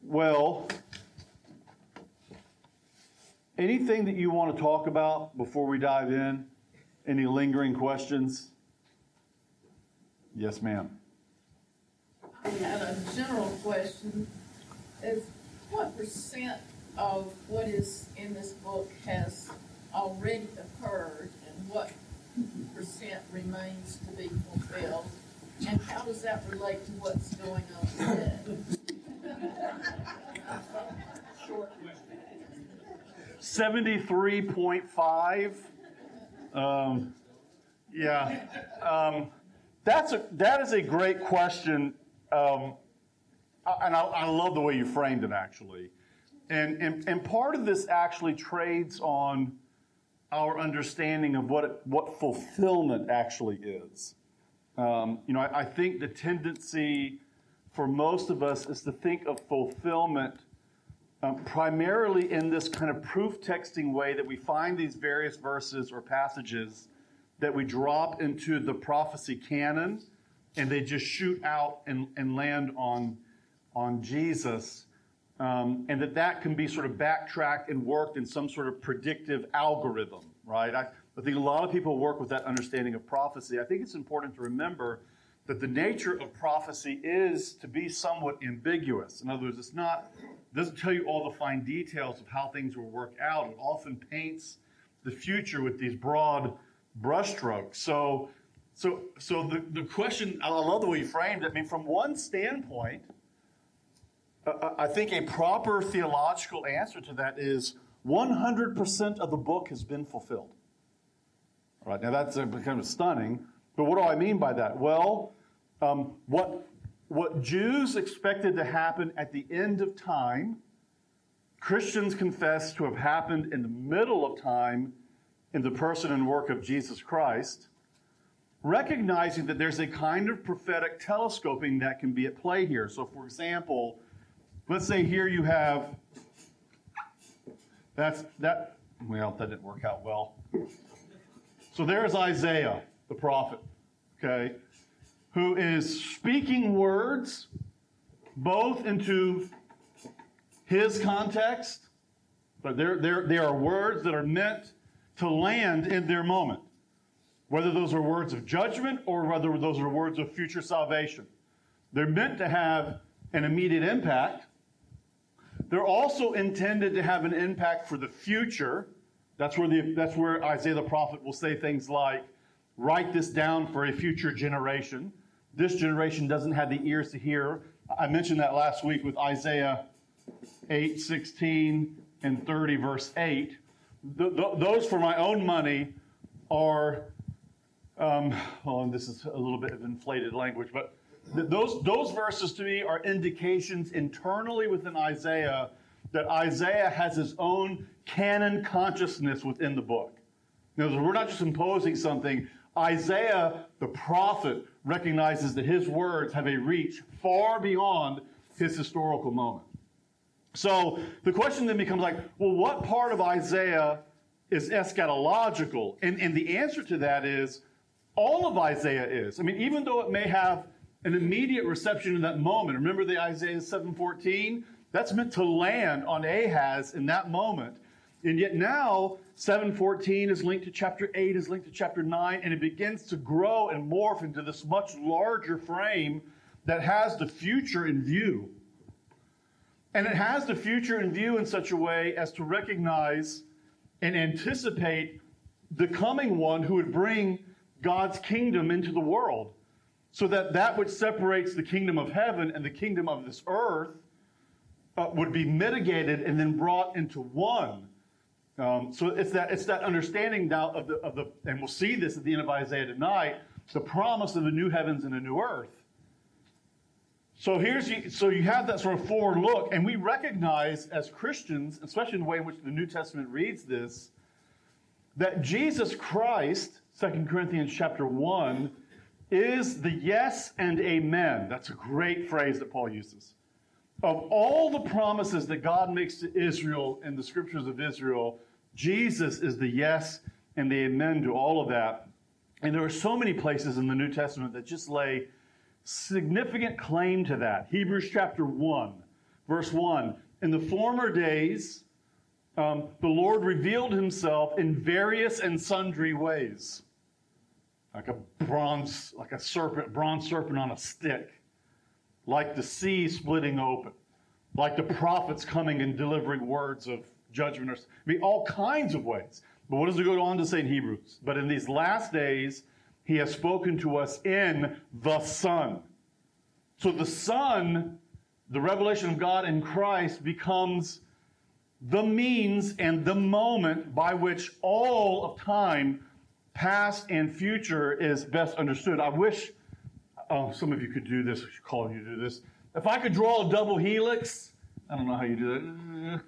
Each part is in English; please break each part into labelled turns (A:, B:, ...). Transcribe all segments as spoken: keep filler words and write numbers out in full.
A: Well, anything that you want to talk about before we dive in? Any lingering questions? Yes, ma'am.
B: I had a general question. Is what percent of what is in this book has already occurred, and what percent remains to be fulfilled? And how does that relate to what's going on today? Short question.
A: seventy-three point five. Um, yeah. Um, that's a, that is a great question. Um, and I, I love the way you framed it, actually. And, and, and part of this actually trades on our understanding of what, it, what fulfillment actually is. Um, you know, I, I think the tendency for most of us is to think of fulfillment um, primarily in this kind of proof texting way that we find these various verses or passages that we drop into the prophecy canon, and they just shoot out and, and land on, on Jesus, um, and that that can be sort of backtracked and worked in some sort of predictive algorithm, right? I, I think a lot of people work with that understanding of prophecy. I think it's important to remember that the nature of prophecy is to be somewhat ambiguous. In other words, it's not, it doesn't tell you all the fine details of how things will work out. It often paints the future with these broad brushstrokes. So, so, so the, the question, I love the way you framed it. I mean, from one standpoint, uh, I think a proper theological answer to that is one hundred percent of the book has been fulfilled. All right, now that's uh, kind of stunning, but what do I mean by that? Well, um, what, what Jews expected to happen at the end of time, Christians confess to have happened in the middle of time in the person and work of Jesus Christ, recognizing that there's a kind of prophetic telescoping that can be at play here. So, for example, let's say here you have, that's, that, well, that didn't work out well. So there's Isaiah, the prophet, okay, who is speaking words both into his context, but they're, they're, they are words that are meant to land in their moment, whether those are words of judgment or whether those are words of future salvation. They're meant to have an immediate impact. They're also intended to have an impact for the future. That's where, the, that's where Isaiah the prophet will say things like, write this down for a future generation. This generation doesn't have the ears to hear. I mentioned that last week with Isaiah eight sixteen and thirty, verse eight. Th- th- those, for my own money, are, um, oh, and this is a little bit of inflated language, but th- those, those verses to me are indications internally within Isaiah that Isaiah has his own canon consciousness within the book. In other words, we're not just imposing something. Isaiah, the prophet, recognizes that his words have a reach far beyond his historical moment. So the question then becomes like, well, what part of Isaiah is eschatological? And, and the answer to that is all of Isaiah is. I mean, even though it may have an immediate reception in that moment. Remember the Isaiah seven fourteen? That's meant to land on Ahaz in that moment. And yet now, seven fourteen is linked to chapter eight, is linked to chapter nine, and it begins to grow and morph into this much larger frame that has the future in view. And it has the future in view in such a way as to recognize and anticipate the coming one who would bring God's kingdom into the world, so that that which separates the kingdom of heaven and the kingdom of this earth uh, would be mitigated and then brought into one. Um, so it's that it's that understanding now of the of the, and we'll see this at the end of Isaiah tonight, the promise of the new heavens and a new earth. So here's you, so you have that sort of forward look, and we recognize as Christians, especially in the way in which the New Testament reads this, that Jesus Christ, Second Corinthians chapter one, is the yes and amen. That's a great phrase that Paul uses. Of all the promises that God makes to Israel in the scriptures of Israel, Jesus is the yes and the amen to all of that. And there are so many places in the New Testament that just lay significant claim to that. Hebrews chapter one, Verse one, in the former days, um, the Lord revealed himself in various and sundry ways. Like a bronze, like a serpent, bronze serpent on a stick. Like the sea splitting open. Like the prophets coming and delivering words of judgment. Or, I mean, all kinds of ways. But what does it go on to say in Hebrews? But in these last days, he has spoken to us in the Son. So the Son, the revelation of God in Christ, becomes the means and the moment by which all of time, past and future, is best understood. I wish oh, some of you could do this. I should call you to do this. If I could draw a double helix, I don't know how you do that.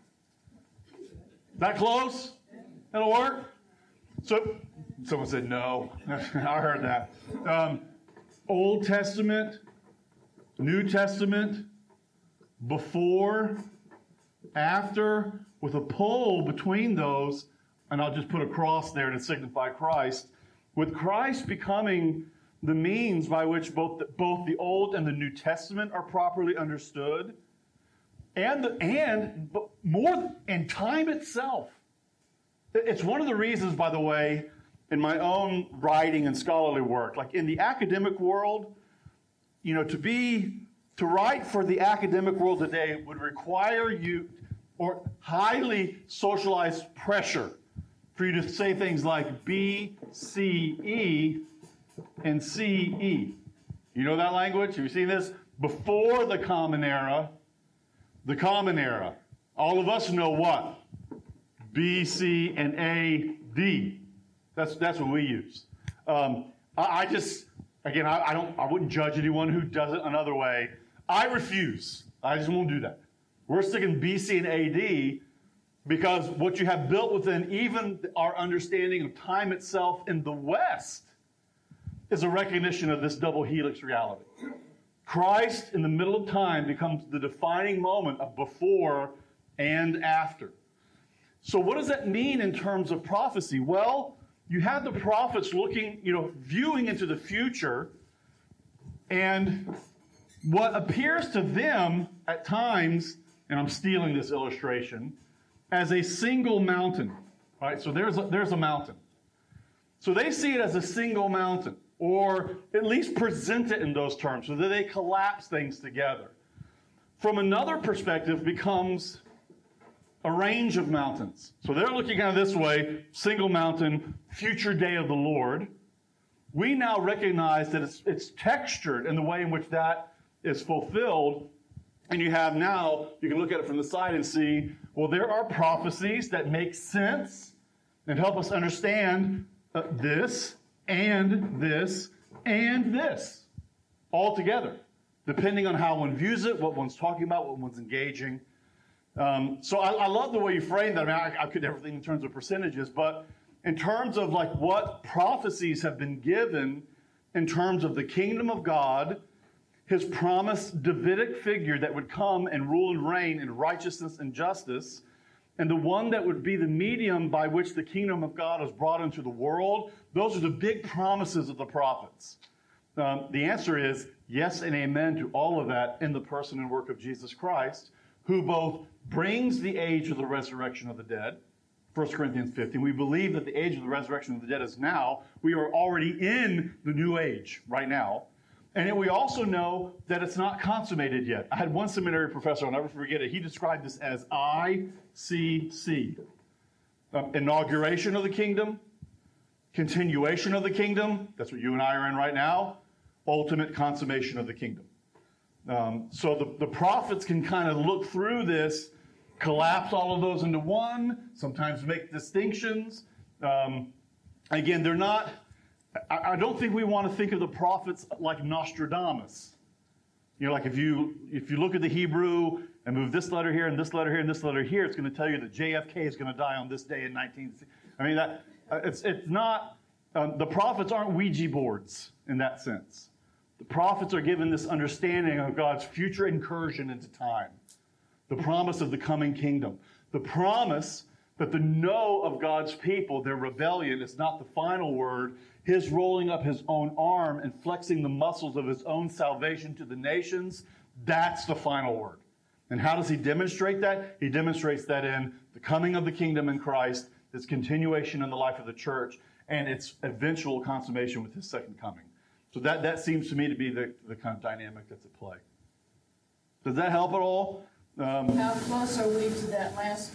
A: That close? That'll work? So, someone said no. I heard that. Um, Old Testament, New Testament, before, after, with a pole between those, and I'll just put a cross there to signify Christ, with Christ becoming the means by which both the, both the Old and the New Testament are properly understood, and the, and but more and time itself. It's one of the reasons, by the way, in my own writing and scholarly work, like in the academic world, you know, to be to write for the academic world today would require you, or highly socialized pressure, for you to say things like B, C, E, and C E. You know that language? Have you seen this? Before the Common Era, the Common Era. All of us know what? B, C, and A, D. That's that's what we use. Um, I, I just, again, I, I don't, I wouldn't judge anyone who does it another way. I refuse. I just won't do that. We're sticking B, C, and A D because what you have built within even our understanding of time itself in the West is a recognition of this double helix reality. Christ in the middle of time becomes the defining moment of before and after. So what does that mean in terms of prophecy? Well, you have the prophets looking, you know, viewing into the future, and what appears to them at times, and I'm stealing this illustration, as a single mountain. Right? So there's a, there's a mountain. So they see it as a single mountain, or at least present it in those terms, so that they collapse things together. From another perspective becomes a range of mountains. So they're looking kind of this way, single mountain, future day of the Lord. We now recognize that it's, it's textured in the way in which that is fulfilled. And you have now, you can look at it from the side and see, well, there are prophecies that make sense and help us understand uh, this and this and this all together, depending on how one views it, what one's talking about, what one's engaging. Um, so I, I love the way you framed that. I mean, I, I could everything in terms of percentages, but in terms of like what prophecies have been given in terms of the kingdom of God, his promised Davidic figure that would come and rule and reign in righteousness and justice, and the one that would be the medium by which the kingdom of God is brought into the world, those are the big promises of the prophets. Um, the answer is yes and amen to all of that in the person and work of Jesus Christ, who both brings the age of the resurrection of the dead, First Corinthians fifteen. We believe that the age of the resurrection of the dead is now. We are already in the new age right now. And yet we also know that it's not consummated yet. I had one seminary professor, I'll never forget it, he described this as I C C. Um, inauguration of the kingdom, continuation of the kingdom, that's what you and I are in right now, ultimate consummation of the kingdom. Um, so the, the prophets can kind of look through this, collapse all of those into one, sometimes make distinctions. Um, again, they're not, I, I don't think we want to think of the prophets like Nostradamus. You know, like if you if you look at the Hebrew and move this letter here and this letter here and this letter here, it's going to tell you that J F K is going to die on this day in nineteen. I mean, that it's it's not. Um, the prophets aren't Ouija boards in that sense. The prophets are given this understanding of God's future incursion into time, the promise of the coming kingdom, the promise that the no of God's people, their rebellion, is not the final word. His rolling up his own arm and flexing the muscles of his own salvation to the nations, that's the final word. And how does he demonstrate that? He demonstrates that in the coming of the kingdom in Christ, its continuation in the life of the church, and its eventual consummation with his second coming. So that, that seems to me to be the, the kind of dynamic that's at play. Does that help at all? Um,
B: How close are we to that last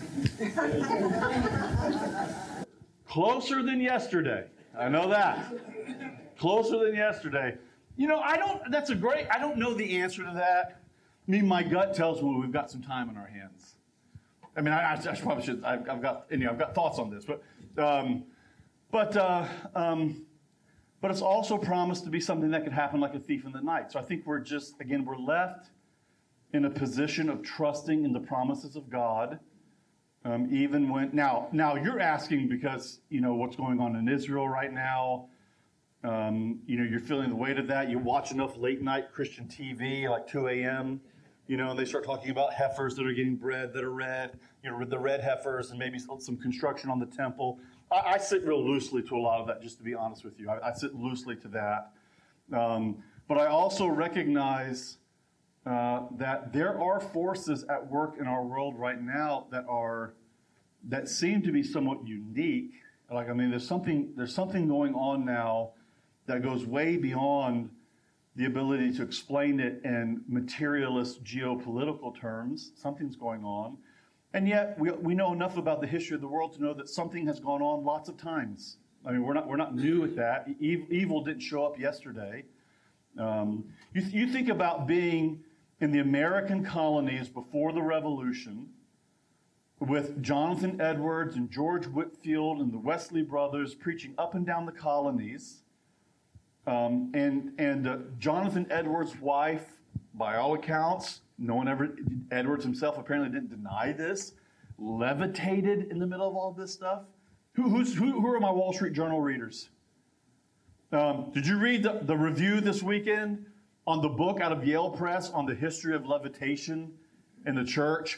B: one?
A: Closer than yesterday. I know that. Closer than yesterday. You know, I don't, that's a great, I don't know the answer to that. I mean, my gut tells me we've got some time on our hands. I mean, I, I probably should, I've, I've got, you know, I've got thoughts on this, but, um, but, uh, um, but it's also promised to be something that could happen like a thief in the night. So I think we're just, again, we're left in a position of trusting in the promises of God. Um, even when, now, now you're asking because, you know, what's going on in Israel right now. Um, you know, you're feeling the weight of that. You watch enough late night Christian T V, like two a.m., you know, and they start talking about heifers that are getting bred that are red, you know, the red heifers and maybe some construction on the temple. I, I sit real loosely to a lot of that, just to be honest with you. I, I sit loosely to that. Um, but I also recognize Uh, that there are forces at work in our world right now that are that seem to be somewhat unique. Like, I mean, there's something there's something going on now that goes way beyond the ability to explain it in materialist geopolitical terms. Something's going on, and yet we we know enough about the history of the world to know that something has gone on lots of times. I mean, we're not we're not new at that. E- evil didn't show up yesterday. Um, you you think about being in the American colonies before the Revolution, with Jonathan Edwards and George Whitefield and the Wesley brothers preaching up and down the colonies, um, and and uh, Jonathan Edwards' wife, by all accounts, no one ever, Edwards himself apparently didn't deny this, levitated in the middle of all this stuff. Who who's, who, who are my Wall Street Journal readers? Um, did you read the, the review this weekend on the book out of Yale Press on the history of levitation in the church?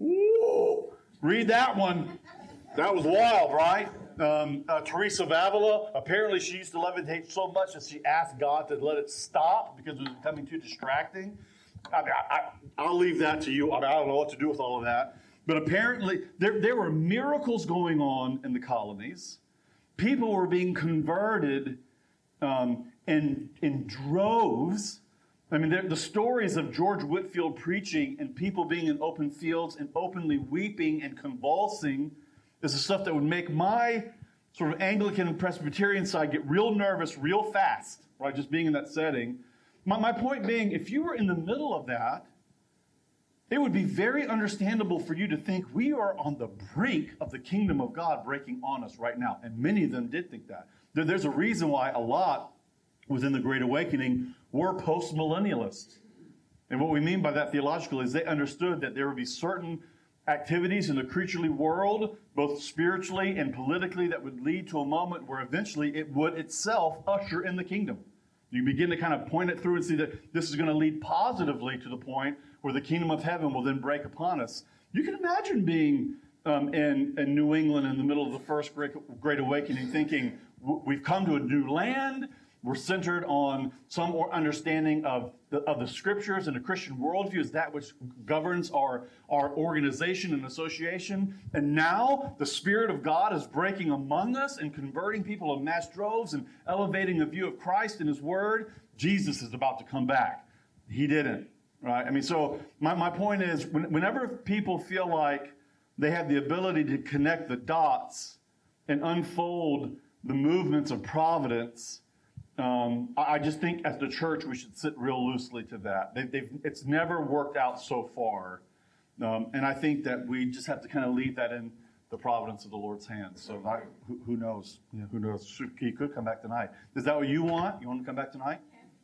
A: Ooh, read that one. That was wild, right? Um, uh, Teresa of Avila, apparently she used to levitate so much that she asked God to let it stop because it was becoming too distracting. I mean, I, I, I'll leave that to you. I mean, I don't know what to do with all of that. But apparently there, there were miracles going on in the colonies. People were being converted um, in, in droves. I mean, the stories of George Whitefield preaching and people being in open fields and openly weeping and convulsing is the stuff that would make my sort of Anglican and Presbyterian side get real nervous real fast, right, just being in that setting. My, my point being, if you were in the middle of that, it would be very understandable for you to think we are on the brink of the kingdom of God breaking on us right now. And many of them did think that. There, there's a reason why a lot within the Great Awakening were post-millennialists. And what we mean by that theologically is they understood that there would be certain activities in the creaturely world, both spiritually and politically, that would lead to a moment where eventually it would itself usher in the kingdom. You begin to kind of point it through and see that this is going to lead positively to the point where the kingdom of heaven will then break upon us. You can imagine being um, in, in New England in the middle of the first Great, Great Awakening thinking, we've come to a new land. We're centered on some understanding of the, of the scriptures and the Christian worldview is that which governs our, our organization and association. And now the Spirit of God is breaking among us and converting people in mass droves and elevating a view of Christ and His Word. Jesus is about to come back. He didn't, right? I mean, so my, my point is when, whenever people feel like they have the ability to connect the dots and unfold the movements of providence, Um, I just think as the church we should sit real loosely to that. They, they've, it's never worked out so far. Um, and I think that we just have to kind of leave that in the providence of the Lord's hands. So I, who, who knows? Yeah, who knows? He could come back tonight. Is that what you want? You want him to come back tonight?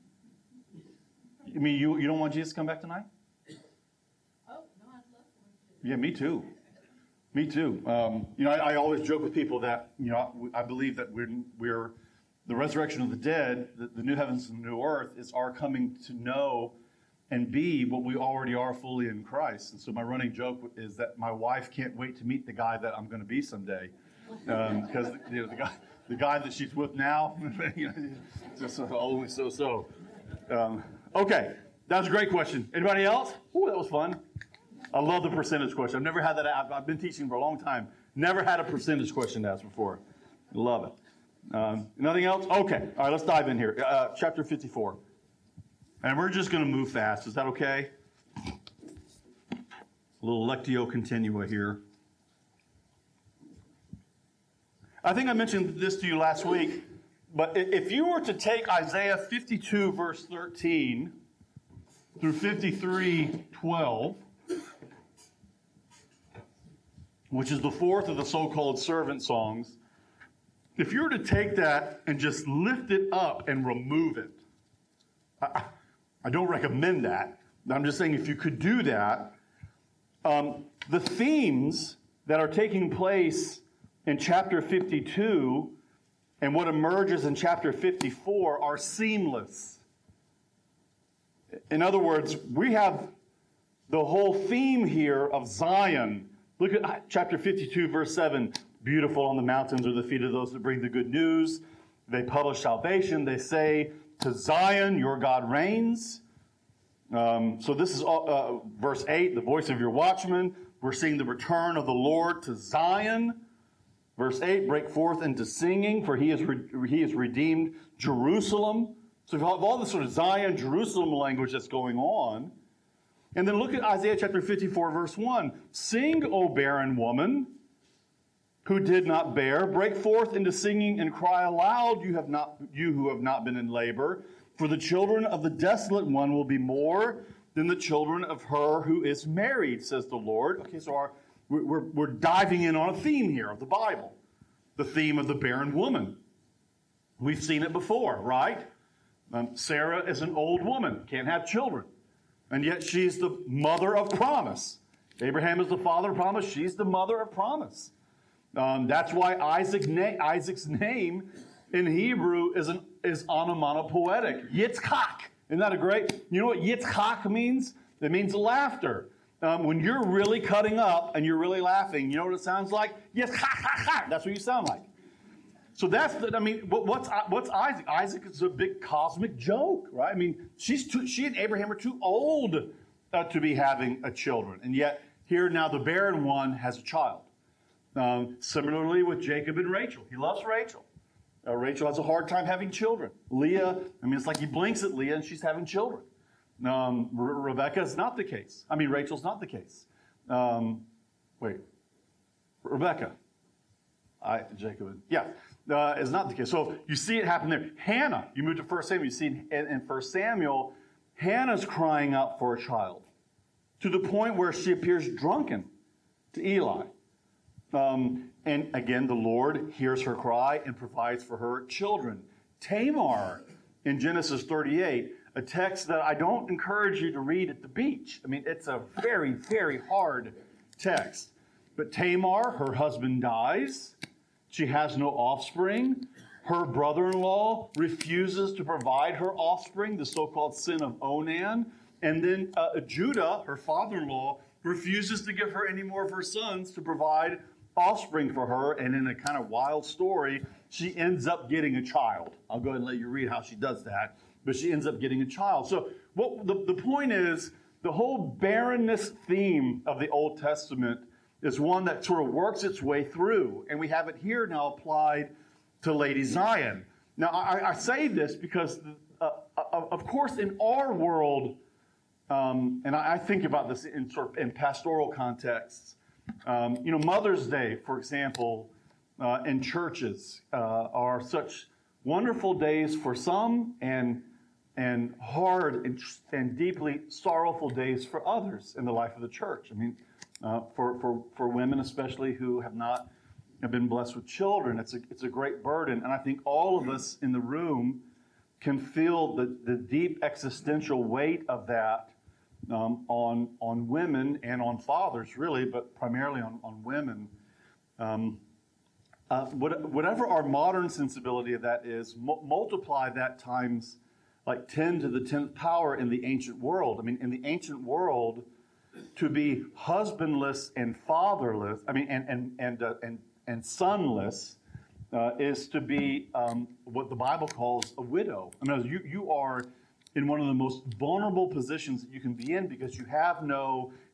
A: I mean, you, you don't want Jesus to come back tonight?
B: Oh, no, I'd love for him to.
A: Yeah, me too. Me too. Um, you know, I, I always joke with people that, you know, I, I believe that we're we're the resurrection of the dead, the, the new heavens and the new earth, is our coming to know and be what we already are fully in Christ. And so my running joke is that my wife can't wait to meet the guy that I'm going to be someday, because um, you know, the guy, the guy that she's with now, you know, just only so so. Um, okay, that was a great question. Anybody else? Ooh, that was fun. I love the percentage question. I've never had that. I've, I've been teaching for a long time. Never had a percentage question to ask before. Love it. Um, nothing else? Okay. All right, let's dive in here. Uh, chapter fifty-four. And we're just going to move fast. Is that okay? A little Lectio Continua here. I think I mentioned this to you last week, but if you were to take Isaiah fifty-two, verse thirteen, through fifty-three, twelve, which is the fourth of the so-called servant songs, if you were to take that and just lift it up and remove it, I, I don't recommend that. I'm just saying if you could do that, um, the themes that are taking place in chapter fifty-two and what emerges in chapter fifty-four are seamless. In other words, we have the whole theme here of Zion. Look at chapter fifty-two, verse seven. Beautiful on the mountains are the feet of those that bring the good news. They publish salvation. They say, to Zion, your God reigns. Um, so this is uh, verse eight, the voice of your watchman. We're seeing the return of the Lord to Zion. Verse eight, break forth into singing, for he has, re- he has redeemed Jerusalem. So you have all this sort of Zion, Jerusalem language that's going on. And then look at Isaiah chapter fifty-four, verse one. Sing, O barren woman, who did not bear. Break forth into singing and cry aloud, you have not, you who have not been in labor. For the children of the desolate one will be more than the children of her who is married, says the Lord. Okay, so our, we're, we're diving in on a theme here of the Bible. The theme of the barren woman. We've seen it before, right? Um, Sarah is an old woman, can't have children. And yet she's the mother of promise. Abraham is the father of promise. She's the mother of promise. Um, that's why Isaac na- Isaac's name in Hebrew is an is onomatopoetic. Yitzchak. Isn't that a great? You know what Yitzchak means? It means laughter. Um, when you're really cutting up and you're really laughing, you know what it sounds like? Yes, ha ha ha. That's what you sound like. So that's the, I mean, what, what's what's Isaac? Isaac is a big cosmic joke, right? I mean, she's too, she and Abraham are too old uh, to be having a children, and yet here now the barren one has a child. Um, similarly with Jacob and Rachel, he loves Rachel. Uh, Rachel has a hard time having children. Leah, I mean, it's like he blinks at Leah and she's having children. Um, Re- Rebecca is not the case. I mean, Rachel's not the case. Um, wait, Rebecca, I Jacob, yeah. Uh, is not the case. So you see it happen there. Hannah, you move to First Samuel, you see in, in First Samuel, Hannah's crying out for a child to the point where she appears drunken to Eli. Um, and again, the Lord hears her cry and provides for her children. Tamar in Genesis thirty-eight, a text that I don't encourage you to read at the beach. I mean, it's a very, very hard text. But Tamar, her husband dies. She has no offspring. Her brother-in-law refuses to provide her offspring, the so-called sin of Onan. And then uh, Judah, her father-in-law, refuses to give her any more of her sons to provide offspring for her. And in a kind of wild story, she ends up getting a child. I'll go ahead and let you read how she does that. But she ends up getting a child. So what the, the point is, the whole barrenness theme of the Old Testament is one that sort of works its way through. And we have it here now applied to Lady Zion. Now, I, I say this because, uh, of course, in our world, um, and I, I think about this in sort of in pastoral contexts, um, you know, Mother's Day, for example, uh, in churches uh, are such wonderful days for some and and hard and, and deeply sorrowful days for others in the life of the church. I mean, uh, for, for, for women especially who have not have been blessed with children, it's a, it's a great burden. And I think all of us in the room can feel the, the deep existential weight of that um, on, on women and on fathers, really, but primarily on, on women. Um, uh, what, whatever our modern sensibility of that is, mu- multiply that times like ten to the tenth power in the ancient world. I mean, in the ancient world, to be husbandless and fatherless, I mean, and and and uh, and, and sonless, uh, is to be um, what the Bible calls a widow. I mean, you you are in one of the most vulnerable positions that you can be in because you have no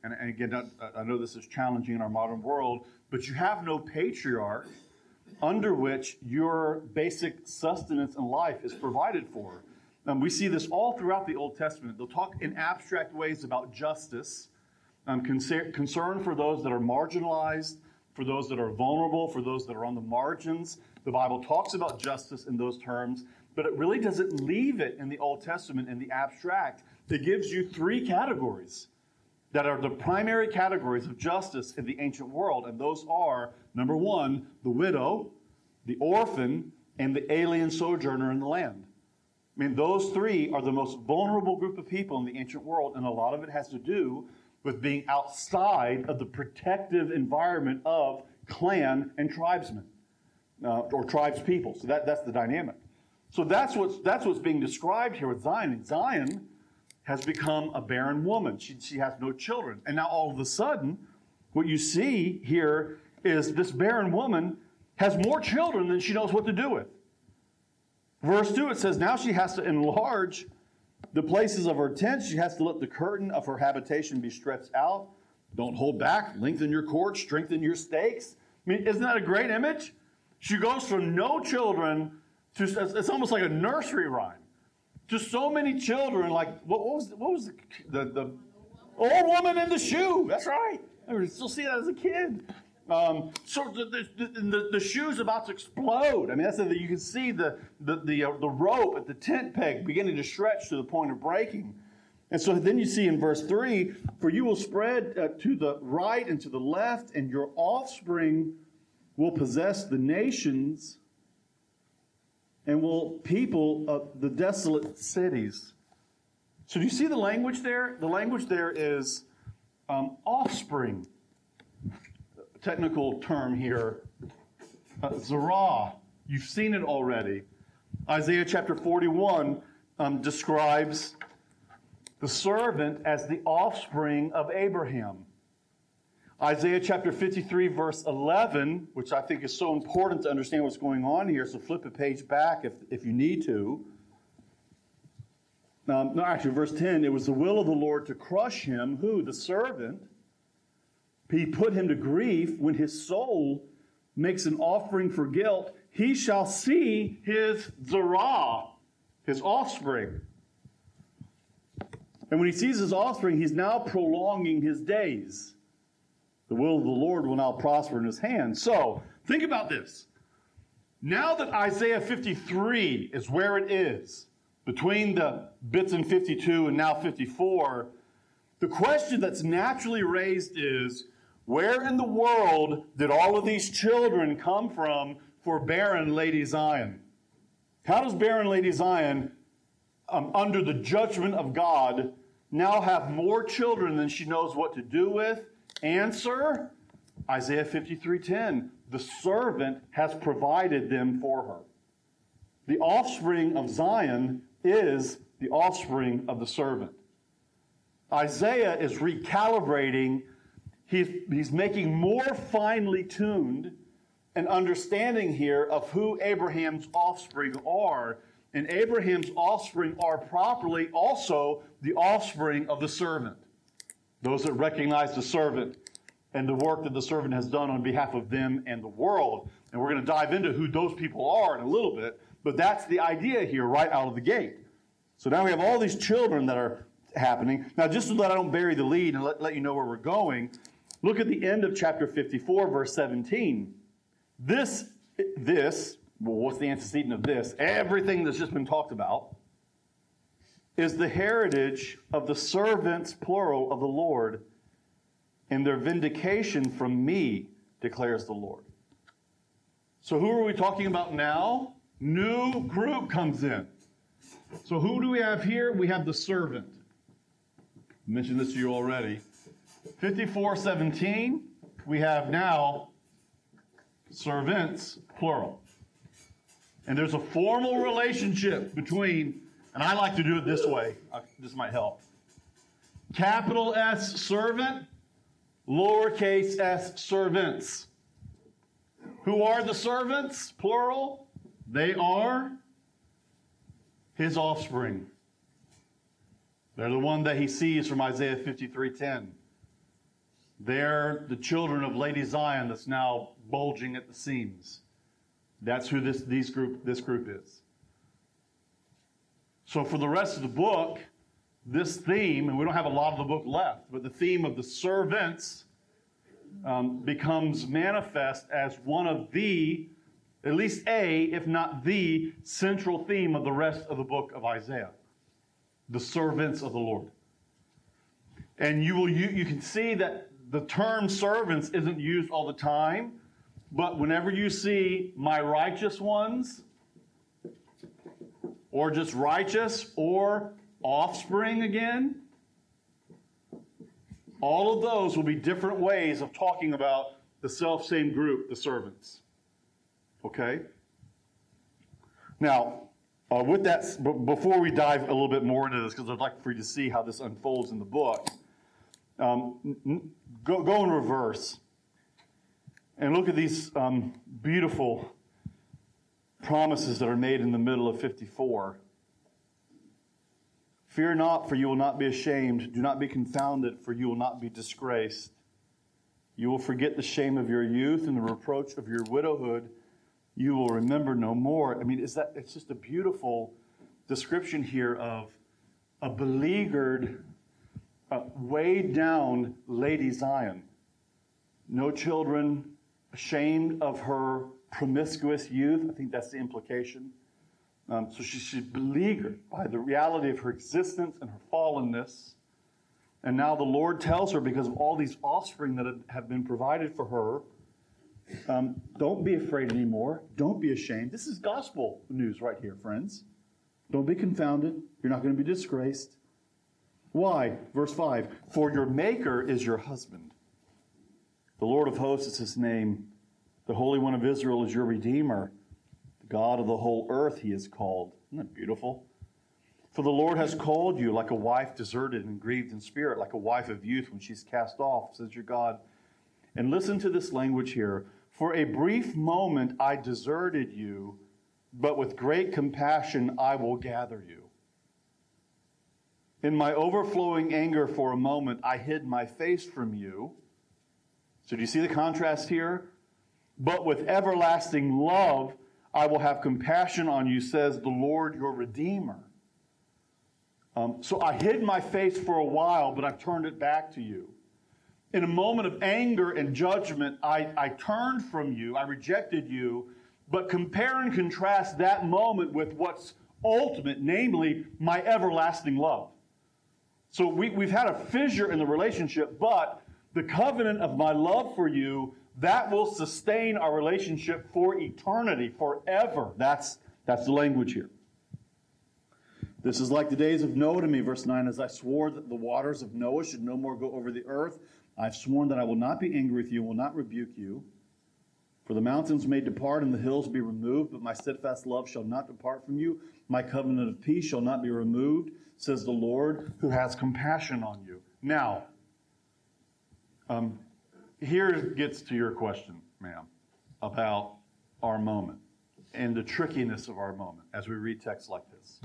A: and, and again, I, I know this is challenging in our modern world, but you have no patriarch under which your basic sustenance in life is provided for. Um, we see this all throughout the Old Testament. They'll talk in abstract ways about justice, um, concern, concern for those that are marginalized, for those that are vulnerable, for those that are on the margins. The Bible talks about justice in those terms, but it really doesn't leave it in the Old Testament in the abstract. It gives you three categories that are the primary categories of justice in the ancient world, and those are, number one, the widow, the orphan, and the alien sojourner in the land. I mean, those three are the most vulnerable group of people in the ancient world, and a lot of it has to do with being outside of the protective environment of clan and tribesmen, uh, or tribes people. So that, that's the dynamic. So that's what's, that's what's being described here with Zion. And Zion has become a barren woman. She, she has no children. And now all of a sudden, what you see here is this barren woman has more children than she knows what to do with. Verse two, it says, now she has to enlarge the places of her tent. She has to let the curtain of her habitation be stretched out. Don't hold back. Lengthen your cords. Strengthen your stakes. I mean, isn't that a great image? She goes from no children to, it's almost like a nursery rhyme, to so many children, like, what, what was, what was the, the, the old woman in the shoe? That's right. I still see that as a kid. Um, so the, the, the, the shoe's about to explode. I mean, that's the, you can see the, the, the, uh, the rope at the tent peg beginning to stretch to the point of breaking. And so then you see in verse three, for you will spread uh, to the right and to the left, and your offspring will possess the nations and will people uh, the desolate cities. So do you see the language there? The language there is um, offspring. Technical term here, uh, Zerah. You've seen it already. Isaiah chapter forty-one um, describes the servant as the offspring of Abraham. Isaiah chapter fifty-three, verse eleven, which I think is so important to understand what's going on here, so flip a page back if, if you need to. Um, no, actually, verse ten, it was the will of the Lord to crush him, who? The servant. He put him to grief when his soul makes an offering for guilt. He shall see his Zerah, his offspring. And when he sees his offspring, he's now prolonging his days. The will of the Lord will now prosper in his hand. So, think about this. Now that Isaiah fifty-three is where it is, between the bits in fifty-two and now fifty-four, the question that's naturally raised is, where in the world did all of these children come from for barren Lady Zion? How does barren Lady Zion, um, under the judgment of God, now have more children than she knows what to do with? Answer, Isaiah fifty-three ten. The servant has provided them for her. The offspring of Zion is the offspring of the servant. Isaiah is recalibrating. He's, he's making more finely tuned an understanding here of who Abraham's offspring are. And Abraham's offspring are properly also the offspring of the servant. Those that recognize the servant and the work that the servant has done on behalf of them and the world. And we're going to dive into who those people are in a little bit. But that's the idea here right out of the gate. So now we have all these children that are happening. Now, just so that I don't bury the lead and let, let you know where we're going, look at the end of chapter fifty-four, verse seventeen. This, this, well, what's the antecedent of this? Everything that's just been talked about is the heritage of the servants, plural, of the Lord, and their vindication from me, declares the Lord. So who are we talking about now? New group comes in. So who do we have here? We have the servant. I mentioned this to you already. fifty-four seventeen, we have now servants, plural. And there's a formal relationship between, and I like to do it this way. This might help. Capital S servant, lowercase s servants. Who are the servants, plural? They are his offspring. They're the one that he sees from Isaiah fifty-three ten. They're the children of Lady Zion that's now bulging at the seams. That's who this, these group, this group is. So for the rest of the book, this theme, and we don't have a lot of the book left, but the theme of the servants um, becomes manifest as one of the, at least a, if not the, central theme of the rest of the book of Isaiah. The servants of the Lord. And you will you, you can see that the term servants isn't used all the time, but whenever you see my righteous ones, or just righteous, or offspring again, all of those will be different ways of talking about the self-same group, the servants. Okay? Now, uh, with that, b- before we dive a little bit more into this, because I'd like for you to see how this unfolds in the book, um, n- go, go in reverse and look at these um, beautiful promises that are made in the middle of fifty-four. Fear not, for you will not be ashamed. Do not be confounded, for you will not be disgraced. You will forget the shame of your youth and the reproach of your widowhood. You will remember no more. I mean, is that? It's just a beautiful description here of a beleaguered, uh, weighed down Lady Zion. No children, ashamed of her promiscuous youth. I think that's the implication. Um, so she, she's beleaguered by the reality of her existence and her fallenness. And now the Lord tells her, because of all these offspring that have been provided for her, um, don't be afraid anymore. Don't be ashamed. This is gospel news right here, friends. Don't be confounded. You're not going to be disgraced. Why? Verse five, for your Maker is your husband. The Lord of hosts is his name. The Holy One of Israel is your Redeemer. The God of the whole earth he is called. Isn't that beautiful? For the Lord has called you like a wife deserted and grieved in spirit, like a wife of youth when she's cast off, says your God. And listen to this language here. For a brief moment I deserted you, but with great compassion I will gather you. In my overflowing anger for a moment I hid my face from you. So do you see the contrast here? But with everlasting love I will have compassion on you, says the Lord your Redeemer. Um, so I hid my face for a while, but I've turned it back to you. In a moment of anger and judgment, I, I turned from you, I rejected you, but compare and contrast that moment with what's ultimate, namely my everlasting love. So we, we've had a fissure in the relationship, but the covenant of my love for you, that will sustain our relationship for eternity, forever. That's, that's the language here. This is like the days of Noah to me, verse nine, as I swore that the waters of Noah should no more go over the earth. I've sworn that I will not be angry with you and will not rebuke you. For the mountains may depart and the hills be removed, but my steadfast love shall not depart from you. My covenant of peace shall not be removed, says the Lord, who has compassion on you. Now, um, here gets to your question, ma'am, about our moment and the trickiness of our moment as we read texts like this.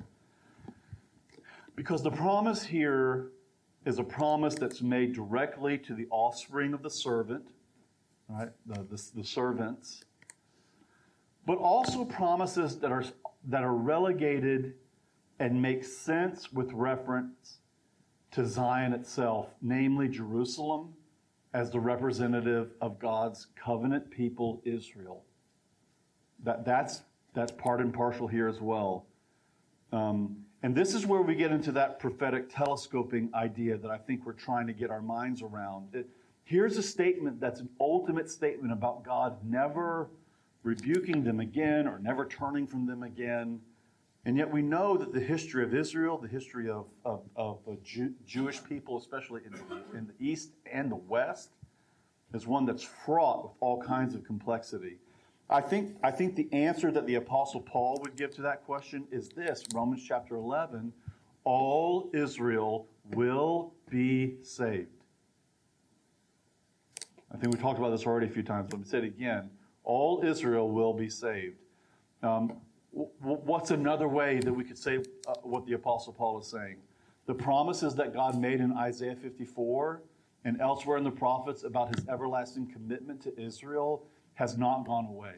A: Because the promise here is a promise that's made directly to the offspring of the servant, right? The, the, the servants, but also promises that are that are relegated and make sense with reference to Zion itself, namely Jerusalem, as the representative of God's covenant people, Israel. That that's that's part and parcel here as well. Um, And this is where we get into that prophetic telescoping idea that I think we're trying to get our minds around. It, here's a statement that's an ultimate statement about God never rebuking them again or never turning from them again. And yet we know that the history of Israel, the history of, of, of the Jew, Jewish people, especially in the, in the East and the West, is one that's fraught with all kinds of complexity. I think, I think the answer that the Apostle Paul would give to that question is this, Romans chapter eleven, all Israel will be saved. I think we talked about this already a few times, but let me say it again. All Israel will be saved. Um, w- what's another way that we could say uh, what the Apostle Paul is saying? The promises that God made in Isaiah fifty-four and elsewhere in the prophets about his everlasting commitment to Israel has not gone away.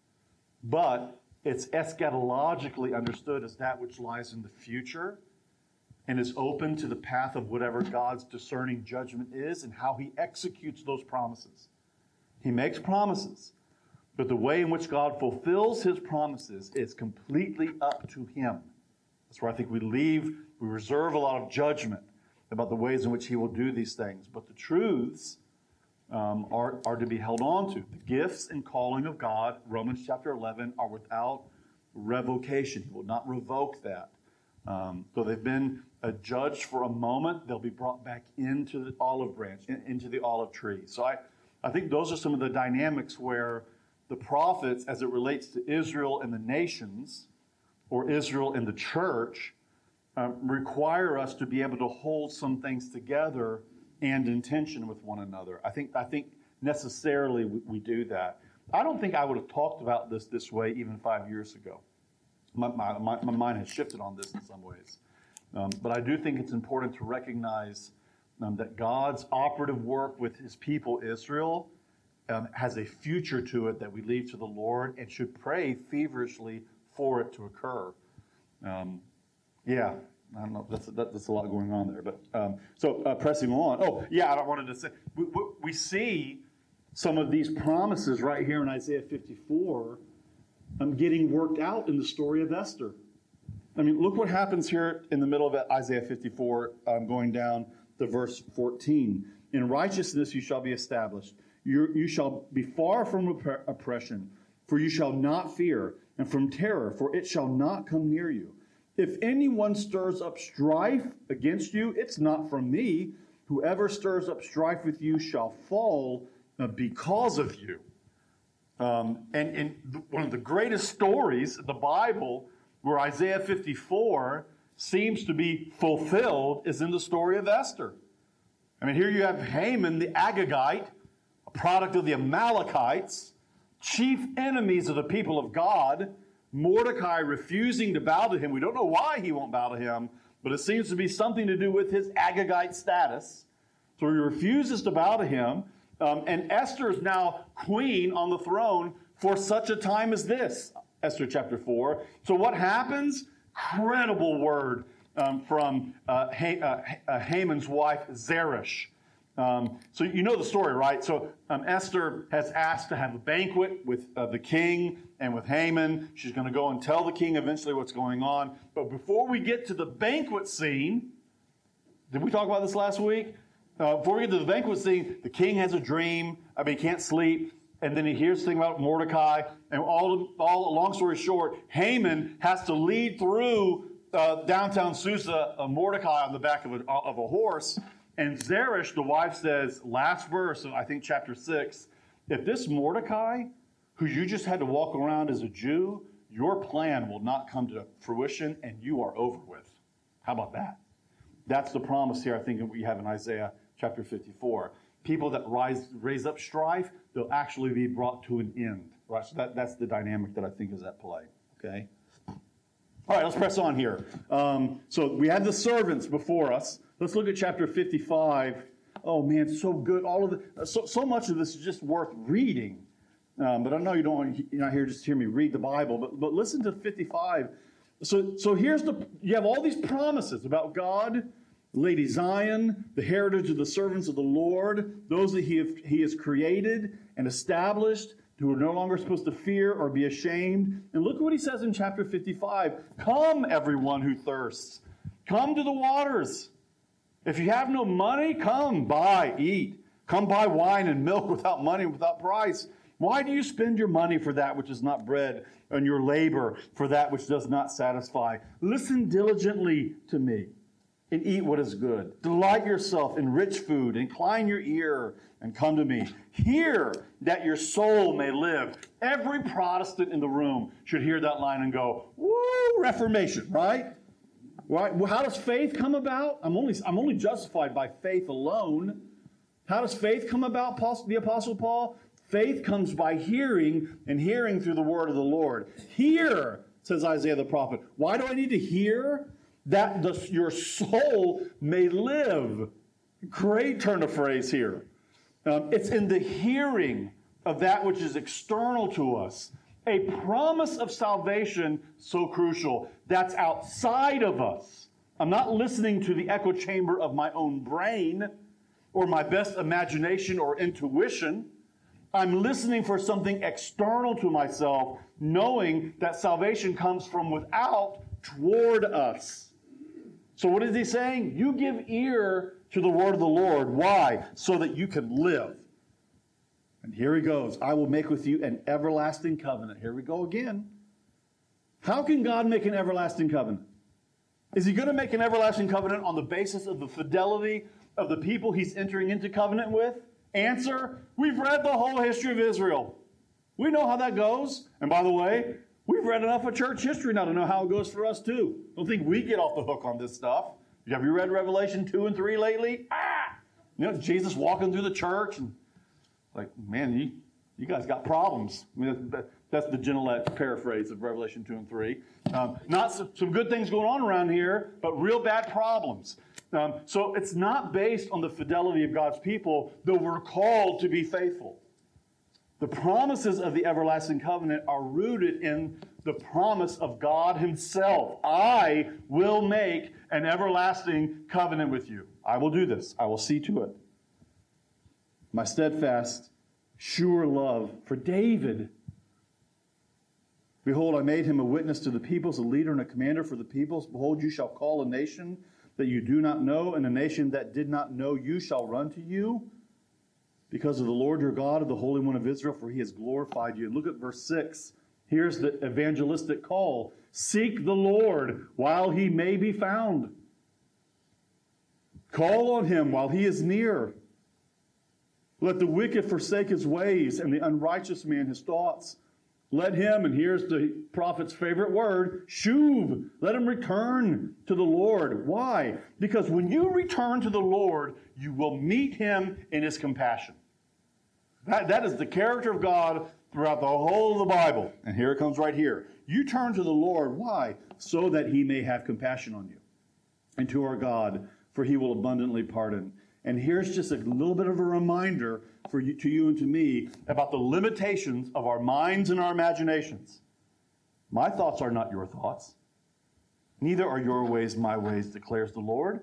A: But it's eschatologically understood as that which lies in the future and is open to the path of whatever God's discerning judgment is and how he executes those promises. He makes promises, but the way in which God fulfills his promises is completely up to him. That's where I think we leave, we reserve a lot of judgment about the ways in which he will do these things. But the truths um, are, are to be held on to. The gifts and calling of God, Romans chapter eleven, are without revocation. He will not revoke that. Um, so they've been judged for a moment. They'll be brought back into the olive branch, in, into the olive tree. So I, I think those are some of the dynamics where the prophets, as it relates to Israel and the nations, or Israel and the church, uh, require us to be able to hold some things together and in tension with one another. I think I think necessarily we, we do that. I don't think I would have talked about this this way even five years ago. My, my, my, my mind has shifted on this in some ways. Um, but I do think it's important to recognize um, that God's operative work with his people, Israel, um, has a future to it that we leave to the Lord and should pray feverishly for it to occur. Um, yeah, I don't know. That's, that, that's a lot going on there. But um, so uh, pressing on. Oh, yeah, I wanted to say, we, we, we see some of these promises right here in Isaiah fifty-four um, getting worked out in the story of Esther. I mean, look what happens here in the middle of Isaiah fifty-four, um, going down to verse fourteen. In righteousness you shall be established. You, you shall be far from opp- oppression, for you shall not fear, and from terror, for it shall not come near you. If anyone stirs up strife against you, it's not from me. Whoever stirs up strife with you shall fall uh, because of you. Um, and in one of the greatest stories in the Bible where Isaiah fifty-four seems to be fulfilled is in the story of Esther. I mean, here you have Haman the Agagite, a product of the Amalekites, chief enemies of the people of God, Mordecai refusing to bow to him. We don't know why he won't bow to him, but it seems to be something to do with his Agagite status. So he refuses to bow to him, um, and Esther is now queen on the throne for such a time as this. Esther chapter four. So what happens? Credible word um, from uh, ha- uh, uh, Haman's wife, Zeresh. Um, so you know the story, right? So um, Esther has asked to have a banquet with uh, the king and with Haman. She's going to go and tell the king eventually what's going on. But before we get to the banquet scene, did we talk about this last week? Uh, before we get to the banquet scene, the king has a dream. I mean, he can't sleep. And then he hears the thing about Mordecai. And all, all long story short, Haman has to lead through uh, downtown Susa, uh, Mordecai on the back of a, of a horse. And Zeresh, the wife, says, last verse of, I think, chapter six, if this Mordecai, who you just had to walk around as a Jew, your plan will not come to fruition and you are over with. How about that? That's the promise here, I think, that we have in Isaiah chapter fifty-four. People that rise, raise up strife, they'll actually be brought to an end. Right? So that, that's the dynamic that I think is at play. Okay? All right, let's press on here. Um, so we have the servants before us. Let's look at chapter fifty-five. Oh, man, so good. All of the, so, so much of this is just worth reading. Um, but I know you don't want, you're not here just to hear me read the Bible, but, but listen to fifty-five. So, so here's the, you have all these promises about God, Lady Zion, the heritage of the servants of the Lord, those that he, have, he has created and established, who are no longer supposed to fear or be ashamed. And look what he says in chapter fifty-five. Come, everyone who thirsts. Come to the waters. If you have no money, come, buy, eat. Come buy wine and milk without money, without price. Why do you spend your money for that which is not bread, and your labor for that which does not satisfy? Listen diligently to me and eat what is good. Delight yourself in rich food. Incline your ear and come to me. Hear that your soul may live. Every Protestant in the room should hear that line and go, woo, Reformation, right? Right? Well, how does faith come about? I'm only, I'm only justified by faith alone. How does faith come about, the Apostle Paul? Faith comes by hearing, and hearing through the word of the Lord. Hear, says Isaiah the prophet. Why do I need to hear? That the, your soul may live. Great turn of phrase here. Um, it's in the hearing of that which is external to us. A promise of salvation so crucial. That's outside of us. I'm not listening to the echo chamber of my own brain or my best imagination or intuition. I'm listening for something external to myself, knowing that salvation comes from without toward us. So what is he saying? You give ear to the word of the Lord. Why? So that you can live. And here he goes. I will make with you an everlasting covenant. Here we go again. How can God make an everlasting covenant? Is he going to make an everlasting covenant on the basis of the fidelity of the people he's entering into covenant with? Answer, we've read the whole history of Israel. We know how that goes. And by the way, we've read enough of church history now to know how it goes for us too. Don't think we get off the hook on this stuff. Have you read Revelation two and three lately? Ah! You know, Jesus walking through the church and like, man, you, you guys got problems. I mean, that, that's the Genelette paraphrase of Revelation two and three. Um, not some, some good things going on around here, but real bad problems. Um, so it's not based on the fidelity of God's people, though we're called to be faithful. The promises of the everlasting covenant are rooted in the promise of God himself. I will make an everlasting covenant with you. I will do this. I will see to it. My steadfast, sure love for David. Behold, I made him a witness to the peoples, a leader and a commander for the peoples. Behold, you shall call a nation that you do not know, and a nation that did not know you shall run to you, because of the Lord your God, of the Holy One of Israel, for he has glorified you. And look at verse six. Here's the evangelistic call. Seek the Lord while he may be found. Call on him while he is near. Let the wicked forsake his ways, and the unrighteous man his thoughts. Let him, and here's the prophet's favorite word, shuv. Let him return to the Lord. Why? Because when you return to the Lord, you will meet him in his compassion. That, that is the character of God throughout the whole of the Bible. And here it comes right here. You turn to the Lord. Why? So that he may have compassion on you. And to our God, for he will abundantly pardon. And here's just a little bit of a reminder for you, to you and to me about the limitations of our minds and our imaginations. My thoughts are not your thoughts. Neither are your ways my ways, declares the Lord.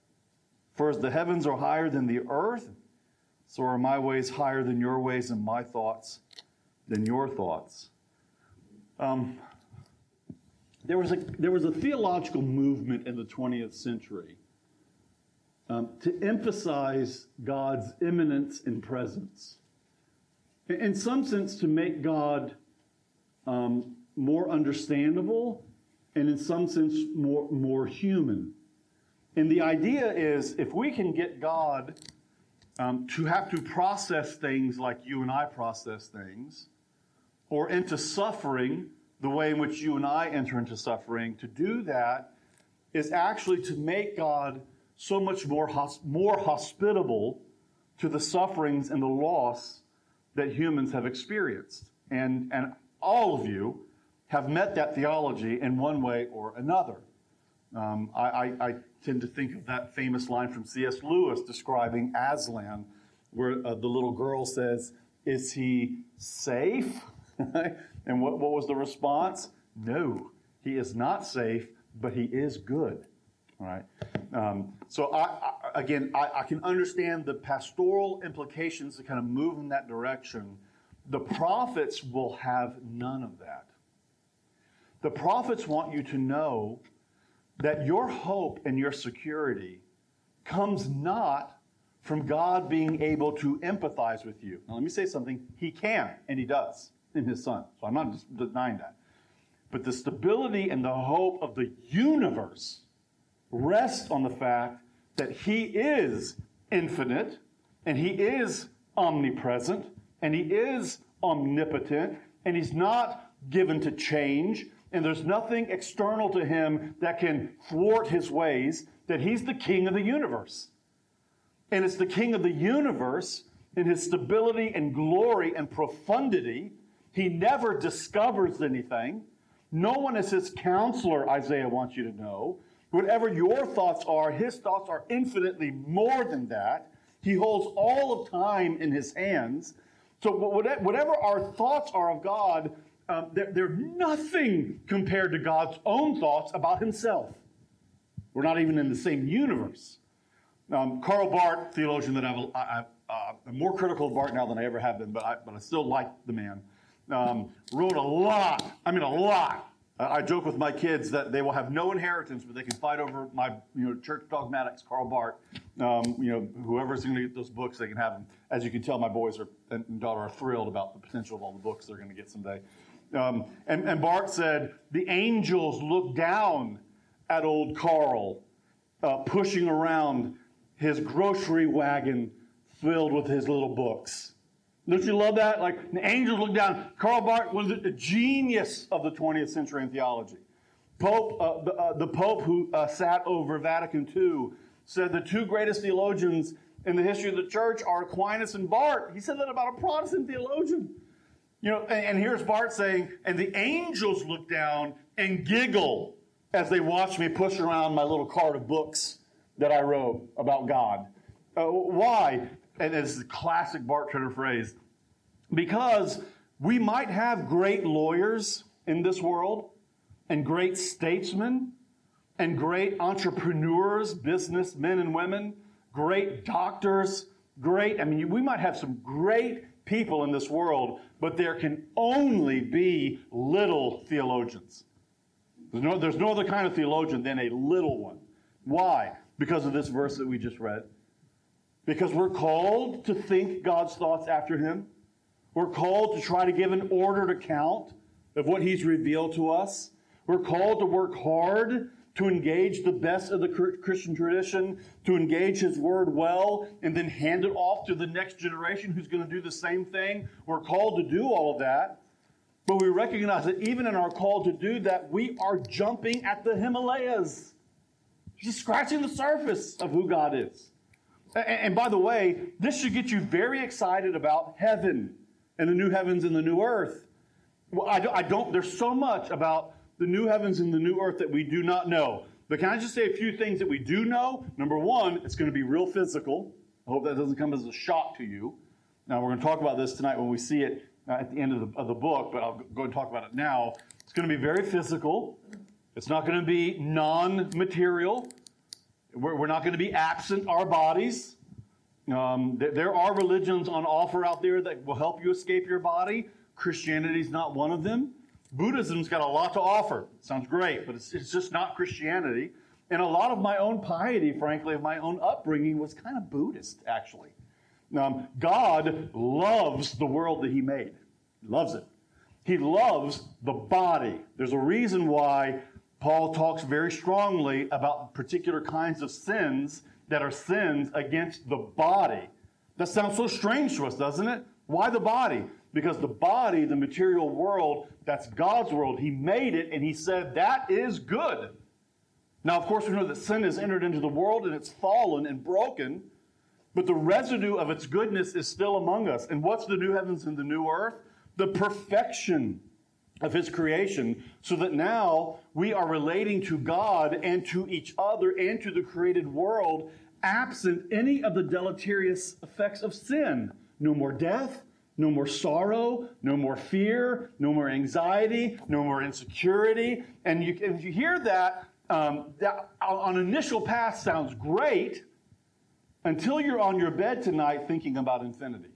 A: For as the heavens are higher than the earth, so are my ways higher than your ways, and my thoughts than your thoughts. Um, there was a there was a theological movement in the twentieth century um, to emphasize God's immanence and presence. In some sense, to make God um, more understandable, and in some sense, more more human. And the idea is, if we can get God um, to have to process things like you and I process things, or into suffering the way in which you and I enter into suffering, to do that is actually to make God so much more hosp- more hospitable to the sufferings and the loss that humans have experienced. And, and all of you have met that theology in one way or another. Um, I, I, I tend to think of that famous line from C S Lewis describing Aslan, where uh, the little girl says, "Is he safe?" And what, what was the response? No, he is not safe, but he is good. All right. Um, so I, I, again, I, I can understand the pastoral implications to kind of move in that direction. The prophets will have none of that. The prophets want you to know that your hope and your security comes not from God being able to empathize with you. Now, let me say something. He can, and he does in his Son. So I'm not denying that. But the stability and the hope of the universe rests on the fact that he is infinite, and he is omnipresent, and he is omnipotent, and he's not given to change, and there's nothing external to him that can thwart his ways, that he's the king of the universe. And it's the king of the universe in his stability and glory and profundity. He never discovers anything. No one is his counselor, Isaiah wants you to know. Whatever your thoughts are, his thoughts are infinitely more than that. He holds all of time in his hands. So whatever our thoughts are of God, um, they're, they're nothing compared to God's own thoughts about himself. We're not even in the same universe. Um, Karl Barth, theologian that I've, I, uh, I'm more critical of Barth now than I ever have been, but I, but I still like the man, um, wrote a lot, I mean a lot. I joke with my kids that they will have no inheritance, but they can fight over my, you know, church dogmatics, Karl Barth. Um, you know, whoever's going to get those books, they can have them. As you can tell, my boys are, and daughter are thrilled about the potential of all the books they're going to get someday. Um, and, and Barth said, the angels look down at old Karl, uh, pushing around his grocery wagon filled with his little books. Don't you love that? Like, the angels look down. Karl Barth was a genius of the twentieth century in theology. Pope, uh, the, uh, the Pope who uh, sat over Vatican two said the two greatest theologians in the history of the church are Aquinas and Barth. He said that about a Protestant theologian. You know, and, and here's Barth saying, and the angels look down and giggle as they watch me push around my little cart of books that I wrote about God. Uh, why? And it's a classic Barth phrase, because we might have great lawyers in this world, and great statesmen, and great entrepreneurs, businessmen and women, great doctors, great, I mean, we might have some great people in this world, but there can only be little theologians. There's no, there's no other kind of theologian than a little one. Why? Because of this verse that we just read. Because we're called to think God's thoughts after him. We're called to try to give an ordered account of what he's revealed to us. We're called to work hard to engage the best of the Christian tradition, to engage his word well, and then hand it off to the next generation who's going to do the same thing. We're called to do all of that. But we recognize that even in our call to do that, we are jumping at the Himalayas. Just scratching the surface of who God is. And by the way, this should get you very excited about heaven and the new heavens and the new earth. Well, I don't, there's so much about the new heavens and the new earth that we do not know. But can I just say a few things that we do know? Number one, it's going to be real physical. I hope that doesn't come as a shock to you. Now, we're going to talk about this tonight when we see it at the end of the, of the book, but I'll go and talk about it now. It's going to be very physical. It's not going to be non-material. We're, we're not going to be absent our bodies. Um, th- there are religions on offer out there that will help you escape your body. Christianity's not one of them. Buddhism's got a lot to offer. Sounds great, but it's, it's just not Christianity. And a lot of my own piety, frankly, of my own upbringing was kind of Buddhist, actually. Um, God loves the world that he made. He loves it. He loves the body. There's a reason why Paul talks very strongly about particular kinds of sins that are sins against the body. That sounds so strange to us, doesn't it? Why the body? Because the body, the material world, that's God's world. He made it, and he said that is good. Now, of course, we know that sin has entered into the world, and it's fallen and broken, but the residue of its goodness is still among us. And what's the new heavens and the new earth? The perfection of his creation, so that now we are relating to God and to each other and to the created world, absent any of the deleterious effects of sin. No more death, no more sorrow, no more fear, no more anxiety, no more insecurity. And you, if you hear that, um, that on initial pass sounds great until you're on your bed tonight thinking about infinity.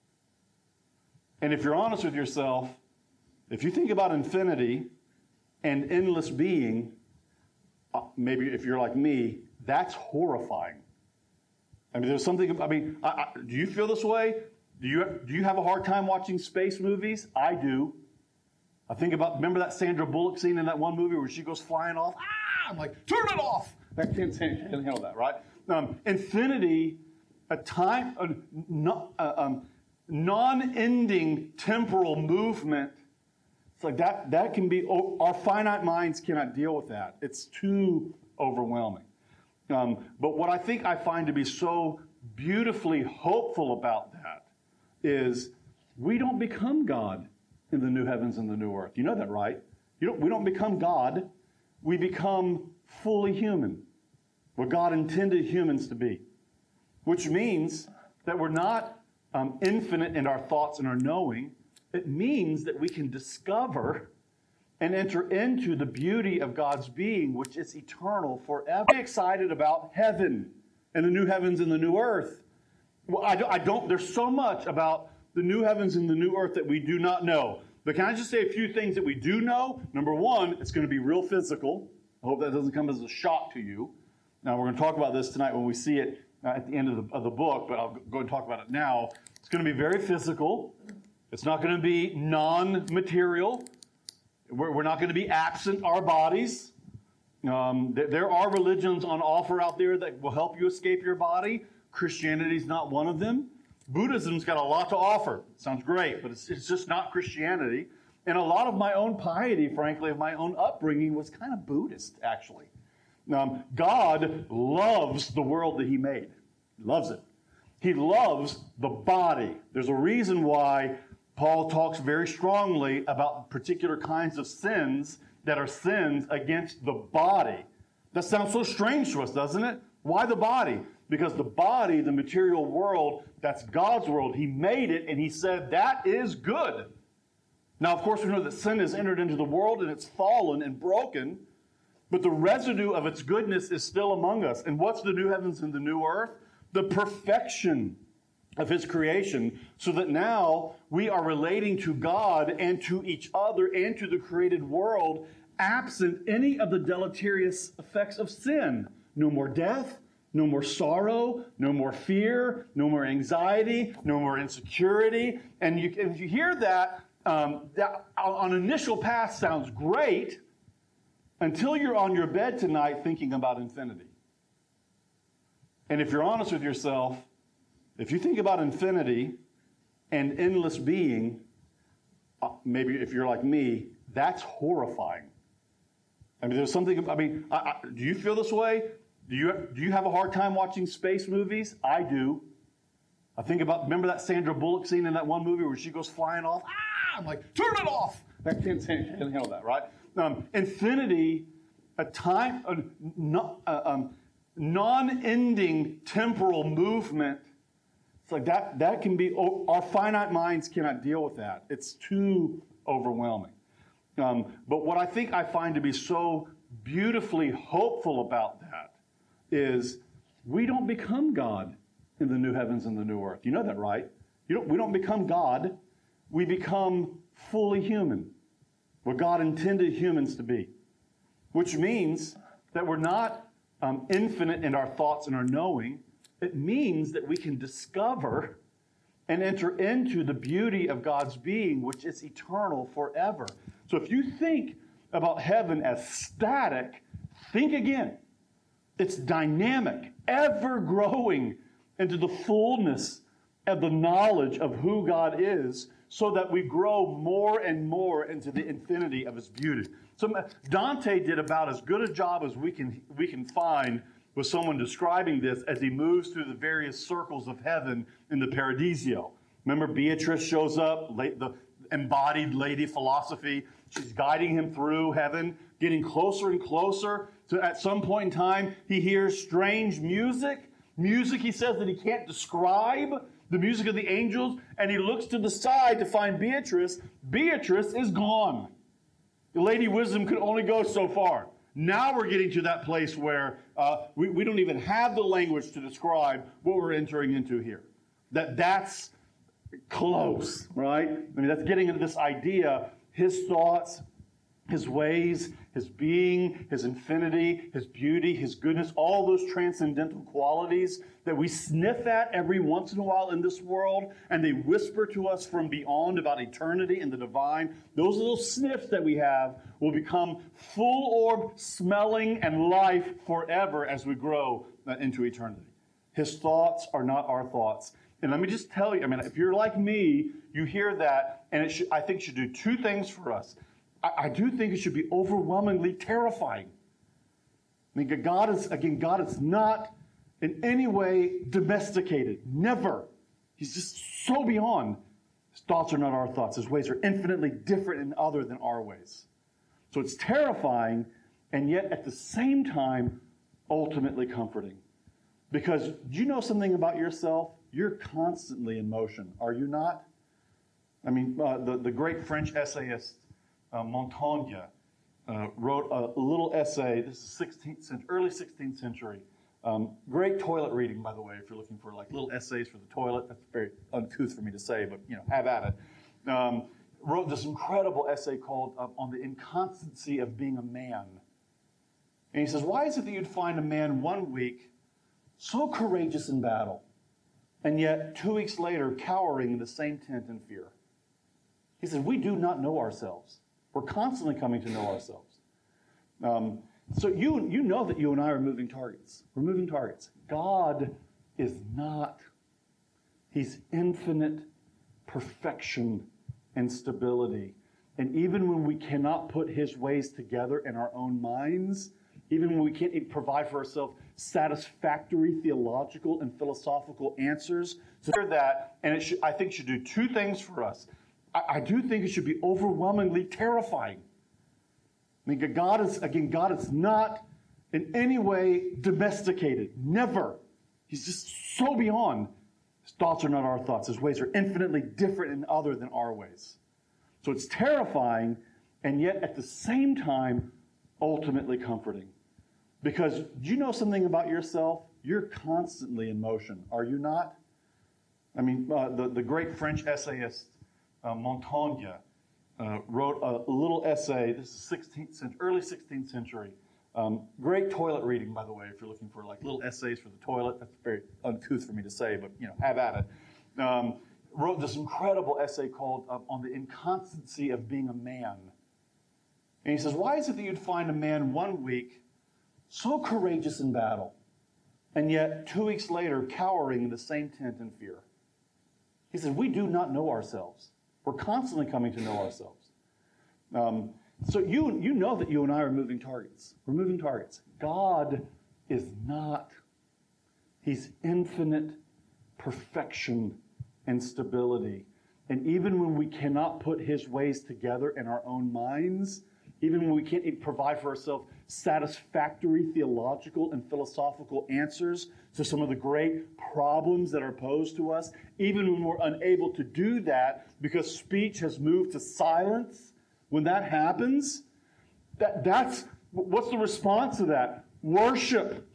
A: And if you're honest with yourself, if you think about infinity and endless being, uh, maybe if you're like me, that's horrifying. I mean, there's something, I mean, I, I, do you feel this way? Do you, do you have a hard time watching space movies? I do. I think about, remember that Sandra Bullock scene in that one movie where she goes flying off? Ah! I'm like, turn it off! I can't, can't handle that, right? Um, infinity, a time, a, no, uh, um, non-ending temporal movement. It's like that, that can be, our finite minds cannot deal with that. It's too overwhelming. Um, but what I think I find to be so beautifully hopeful about that is we don't become God in the new heavens and the new earth. You know that, right? You don't, we don't become God. We become fully human, what God intended humans to be, which means that we're not um, infinite in our thoughts and our knowing. It means that we can discover and enter into the beauty of God's being, which is eternal forever. I'm excited about heaven and the new heavens and the new earth. Well, I don't, I don't, there's so much about the new heavens and the new earth that we do not know. But can I just say a few things that we do know? Number one, it's going to be real physical. I hope that doesn't come as a shock to you. Now, we're going to talk about this tonight when we see it uh, at the end of the, of the book, but I'll go and talk about it now. It's going to be very physical. It's not going to be non-material. We're, we're not going to be absent our bodies. Um, th- there are religions on offer out there that will help you escape your body. Christianity is not one of them. Buddhism's got a lot to offer. It sounds great, but it's, it's just not Christianity. And a lot of my own piety, frankly, of my own upbringing was kind of Buddhist, actually. Um, God loves the world that he made. He loves it. He loves the body. There's a reason why Paul talks very strongly about particular kinds of sins that are sins against the body. That sounds so strange to us, doesn't it? Why the body? Because the body, the material world, that's God's world. He made it, and he said that is good. Now, of course, we know that sin has entered into the world, and it's fallen and broken, but the residue of its goodness is still among us. And what's the new heavens and the new earth? The perfection of his creation, so that now we are relating to God and to each other and to the created world, absent any of the deleterious effects of sin. No more death, no more sorrow, no more fear, no more anxiety, no more insecurity. And you, if you hear that, um, that on initial pass sounds great until you're on your bed tonight thinking about infinity. And if you're honest with yourself, if you think about infinity and endless being, uh, maybe if you're like me, that's horrifying. I mean, there's something, I mean, I, I, do you feel this way? Do you, do you have a hard time watching space movies? I do. I think about, remember that Sandra Bullock scene in that one movie where she goes flying off? Ah! I'm like, turn it off! I can't, can't handle that, right? Um, infinity, a time, a, no, uh, um, non-ending temporal movement. It's like that, that can be, our finite minds cannot deal with that. It's too overwhelming. Um, but what I think I find to be so beautifully hopeful about that is we don't become God in the new heavens and the new earth. You know that, right? You don't, we don't become God. We become fully human, what God intended humans to be, which means that we're not um, infinite in our thoughts and our knowing. It means that we can discover and enter into the beauty of God's being, which is eternal forever. So if you think about heaven as static, think again. It's dynamic, ever growing into the fullness of the knowledge of who God is, so that we grow more and more into the infinity of his beauty. So Dante did about as good a job as we can, we can find with someone describing this as he moves through the various circles of heaven in the Paradiso. Remember, Beatrice shows up, the embodied lady philosophy. She's guiding him through heaven, getting closer and closer. So at some point in time, he hears strange music. Music, he says, that he can't describe. The music of the angels. And he looks to the side to find Beatrice. Beatrice is gone. The Lady Wisdom could only go so far. Now we're getting to that place where uh, we, we don't even have the language to describe what we're entering into here. That that's close, right? I mean, that's getting into this idea, his thoughts, his ways, his being, his infinity, his beauty, his goodness, all those transcendental qualities that we sniff at every once in a while in this world, and they whisper to us from beyond about eternity and the divine. Those little sniffs that we have will become full orb smelling and life forever as we grow into eternity. His thoughts are not our thoughts. And let me just tell you, I mean, if you're like me, you hear that, and it should, I think should do two things for us. I, I do think it should be overwhelmingly terrifying. I mean, God is, again, God is not in any way domesticated. Never. He's just so beyond. His thoughts are not our thoughts. His ways are infinitely different and other than our ways. So it's terrifying, and yet at the same time, ultimately comforting. Because do you know something about yourself? You're constantly in motion, are you not? I mean, uh, the, the great French essayist uh, Montaigne uh, wrote a little essay, this is sixteenth century, early sixteenth century. Um, great toilet reading, by the way, if you're looking for like little essays for the toilet. That's very uncouth for me to say, but you know, have at it. Um, wrote this incredible essay called uh, On the Inconstancy of Being a Man. And he says, why is it that you'd find a man one week so courageous in battle, and yet two weeks later cowering in the same tent in fear? He says, we do not know ourselves. We're constantly coming to know ourselves. Um, so you, you know that you and I are moving targets. We're moving targets. God is not. He's infinite perfection and stability. And even when we cannot put his ways together in our own minds, even when we can't provide for ourselves satisfactory theological and philosophical answers, so that, and it should, I think should do two things for us. I, I do think it should be overwhelmingly terrifying. I mean, God is, again, God is not in any way domesticated. Never. He's just so beyond. His thoughts are not our thoughts. His ways are infinitely different and other than our ways. So it's terrifying, and yet at the same time, ultimately comforting. Because do you know something about yourself? You're constantly in motion, are you not? I mean, uh, the, the great French essayist uh, Montaigne uh, wrote a little essay, this is sixteenth century, early sixteenth century. Um, great toilet reading, by the way, if you're looking for like little essays for the toilet. That's very uncouth for me to say, but you know, have at it. Um, wrote this incredible essay called uh, On the Inconstancy of Being a Man. And he says, why is it that you'd find a man one week so courageous in battle, and yet two weeks later cowering in the same tent in fear? He says, we do not know ourselves. We're constantly coming to know ourselves. Um, so you, you know that you and I are moving targets. We're moving targets. God is not. He's infinite perfection and stability. And even when we cannot put his ways together in our own minds, even when we can't provide for ourselves satisfactory theological and philosophical answers to some of the great problems that are posed to us, even when we're unable to do that because speech has moved to silence, when that happens, that, that's, what's the response to that? Worship,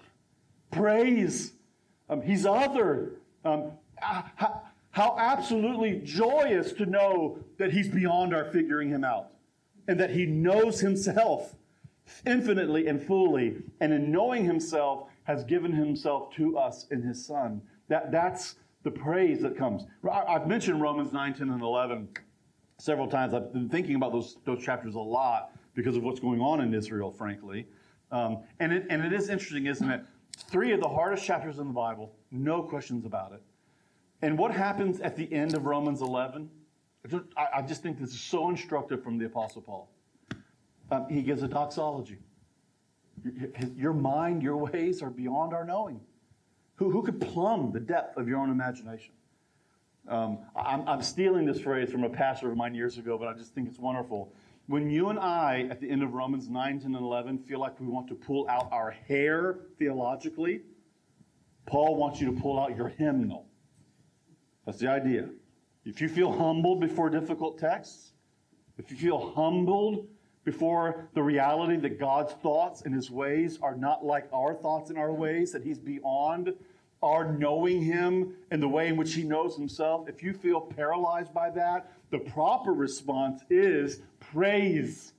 A: praise. Um, he's other. Um, how, how absolutely joyous to know that he's beyond our figuring him out, and that he knows himself infinitely and fully, and in knowing himself has given himself to us in his Son. That, that's the praise that comes. I've mentioned Romans nine, ten, and eleven several times. I've been thinking about those, those chapters a lot because of what's going on in Israel, frankly. Um, and, it, and it is interesting, isn't it? Three of the hardest chapters in the Bible, no questions about it. And what happens at the end of Romans eleven? I, I just think this is so instructive from the Apostle Paul. Um, he gives a doxology. Your, your mind, your ways are beyond our knowing. Who, who could plumb the depth of your own imagination? Um, I'm, I'm stealing this phrase from a pastor of mine years ago, but I just think it's wonderful. When you and I, at the end of Romans nine, ten, and eleven, feel like we want to pull out our hair theologically, Paul wants you to pull out your hymnal. That's the idea. If you feel humbled before difficult texts, if you feel humbled before the reality that God's thoughts and his ways are not like our thoughts and our ways, that he's beyond our knowing him and the way in which he knows himself, if you feel paralyzed by that, the proper response is praise,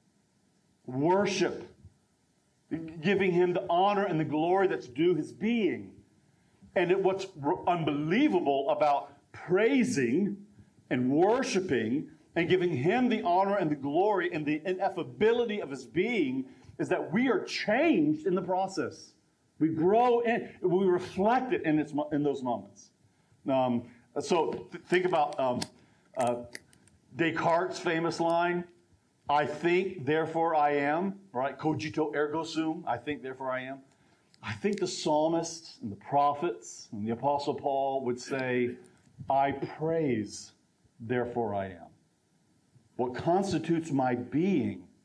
A: worship, giving him the honor and the glory that's due his being. And it, what's unbelievable about praising and worshiping and giving him the honor and the glory and the ineffability of his being is that we are changed in the process. We grow in, we reflect it in, its, in those moments. Um, so th- think about um, uh, Descartes' famous line, I think, therefore I am, right? Cogito ergo sum, I think, therefore I am. I think the psalmists and the prophets and the Apostle Paul would say, I praise, therefore I am. What constitutes my being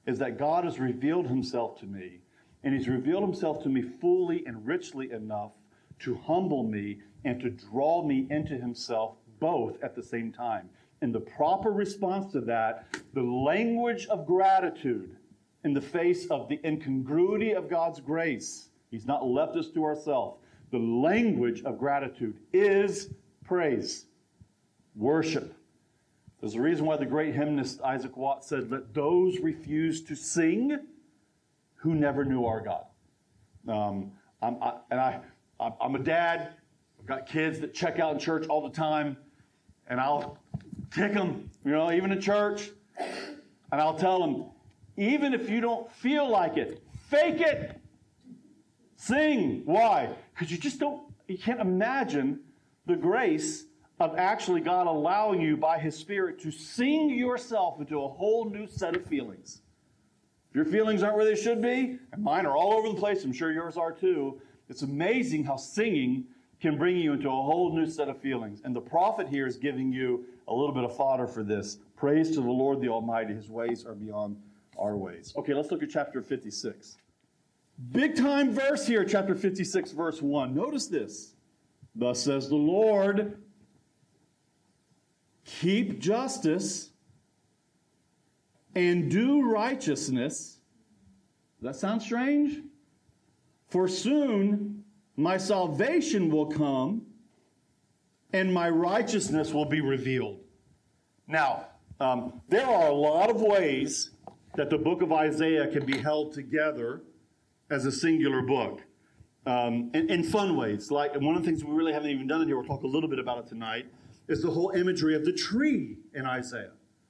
A: is that God has revealed himself to me, and he's revealed himself to me fully and richly enough to humble me and to draw me into himself both at the same time. And the proper response to that, the language of gratitude in the face of the incongruity of God's grace. He's not left us to ourselves. The language of gratitude is praise, worship. There's a reason why the great hymnist Isaac Watts said, "Let those refuse to sing who never knew our God." Um, I'm, I, and I, I'm a dad. I've got kids that check out in church all the time, and I'll tick them, you know, even in church, and I'll tell them, even if you don't feel like it, fake it. Sing. Why? Because you just don't, you can't imagine the grace of actually God allowing you by his Spirit to sing yourself into a whole new set of feelings. If your feelings aren't where they should be, and mine are all over the place, I'm sure yours are too, it's amazing how singing can bring you into a whole new set of feelings. And the prophet here is giving you a little bit of fodder for this. Praise to the Lord the Almighty. His ways are beyond our ways. Okay, let's look at chapter fifty-six. Big time verse here, chapter fifty-six, verse one. Notice this. Thus says the Lord, keep justice and do righteousness. Does that sound strange? For soon my salvation will come and my righteousness will be revealed. Now, um, there are a lot of ways that the book of Isaiah can be held together as a singular book. Um, in, in fun ways. Like, and one of the things we really haven't even done in here, we'll talk a little bit about it tonight, is the whole imagery of the tree in Isaiah.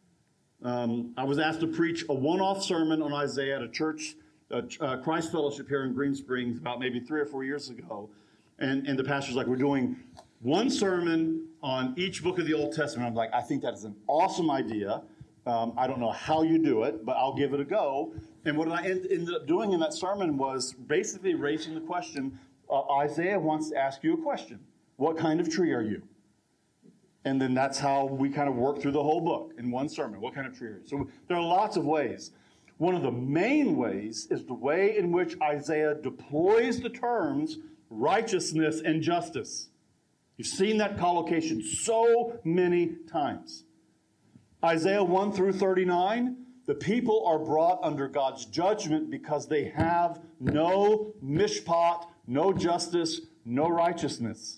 A: Um, I was asked to preach a one-off sermon on Isaiah at a church, uh, uh, Christ Fellowship here in Green Springs, about maybe three or four years ago. And, and the pastor's like, we're doing one sermon on each book of the Old Testament. I'm like, I think that is an awesome idea. Um, I don't know how you do it, but I'll give it a go. And what I end, ended up doing in that sermon was basically raising the question, uh, Isaiah wants to ask you a question. What kind of tree are you? And then that's how we kind of work through the whole book in one sermon. What kind of tree are you? So there are lots of ways. One of the main ways is the way in which Isaiah deploys the terms righteousness and justice. You've seen that collocation so many times. Isaiah one through thirty-nine, the people are brought under God's judgment because they have no mishpat, no justice, no righteousness.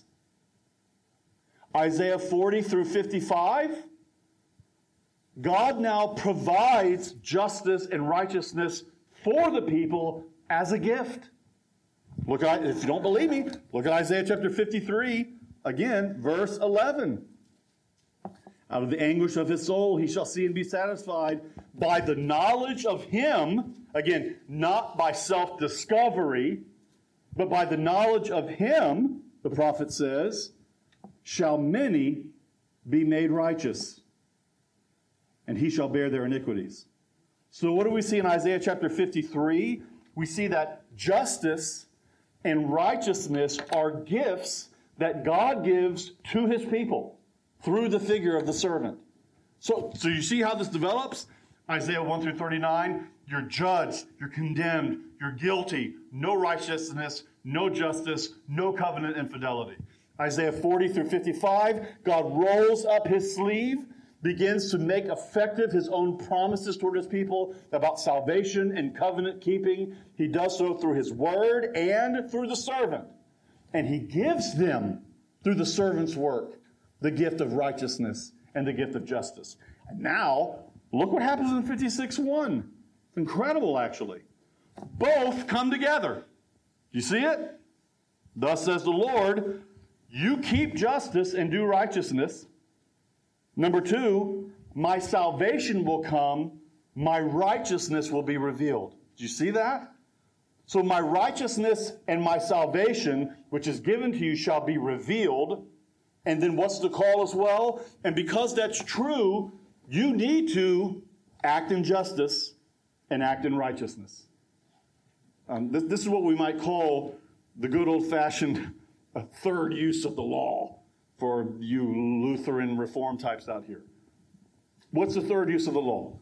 A: Isaiah forty through fifty-five, God now provides justice and righteousness for the people as a gift. Look at, if you don't believe me, look at Isaiah chapter fifty-three, again, verse eleven. Out of the anguish of his soul he shall see and be satisfied by the knowledge of him, again, not by self-discovery, but by the knowledge of him, the prophet says, shall many be made righteous, and he shall bear their iniquities. So what do we see in Isaiah chapter fifty-three? We see that justice and righteousness are gifts that God gives to his people through the figure of the servant. So, so you see how this develops? Isaiah one through thirty-nine, you're judged, you're condemned, you're guilty, no righteousness, no justice, no covenant and fidelity. Isaiah forty through fifty-five, God rolls up his sleeve, begins to make effective his own promises toward his people about salvation and covenant keeping. He does so through his word and through the servant. And he gives them, through the servant's work, the gift of righteousness and the gift of justice. And now, look what happens in fifty-six one. Incredible, actually. Both come together. You see it? Thus says the Lord, you keep justice and do righteousness. Number two, my salvation will come, my righteousness will be revealed. Do you see that? So my righteousness and my salvation, which is given to you, shall be revealed. And then what's the call as well? And because that's true, you need to act in justice and act in righteousness. Um, this, this is what we might call the good old-fashioned uh, third use of the law for you Lutheran Reform types out here. What's the third use of the law?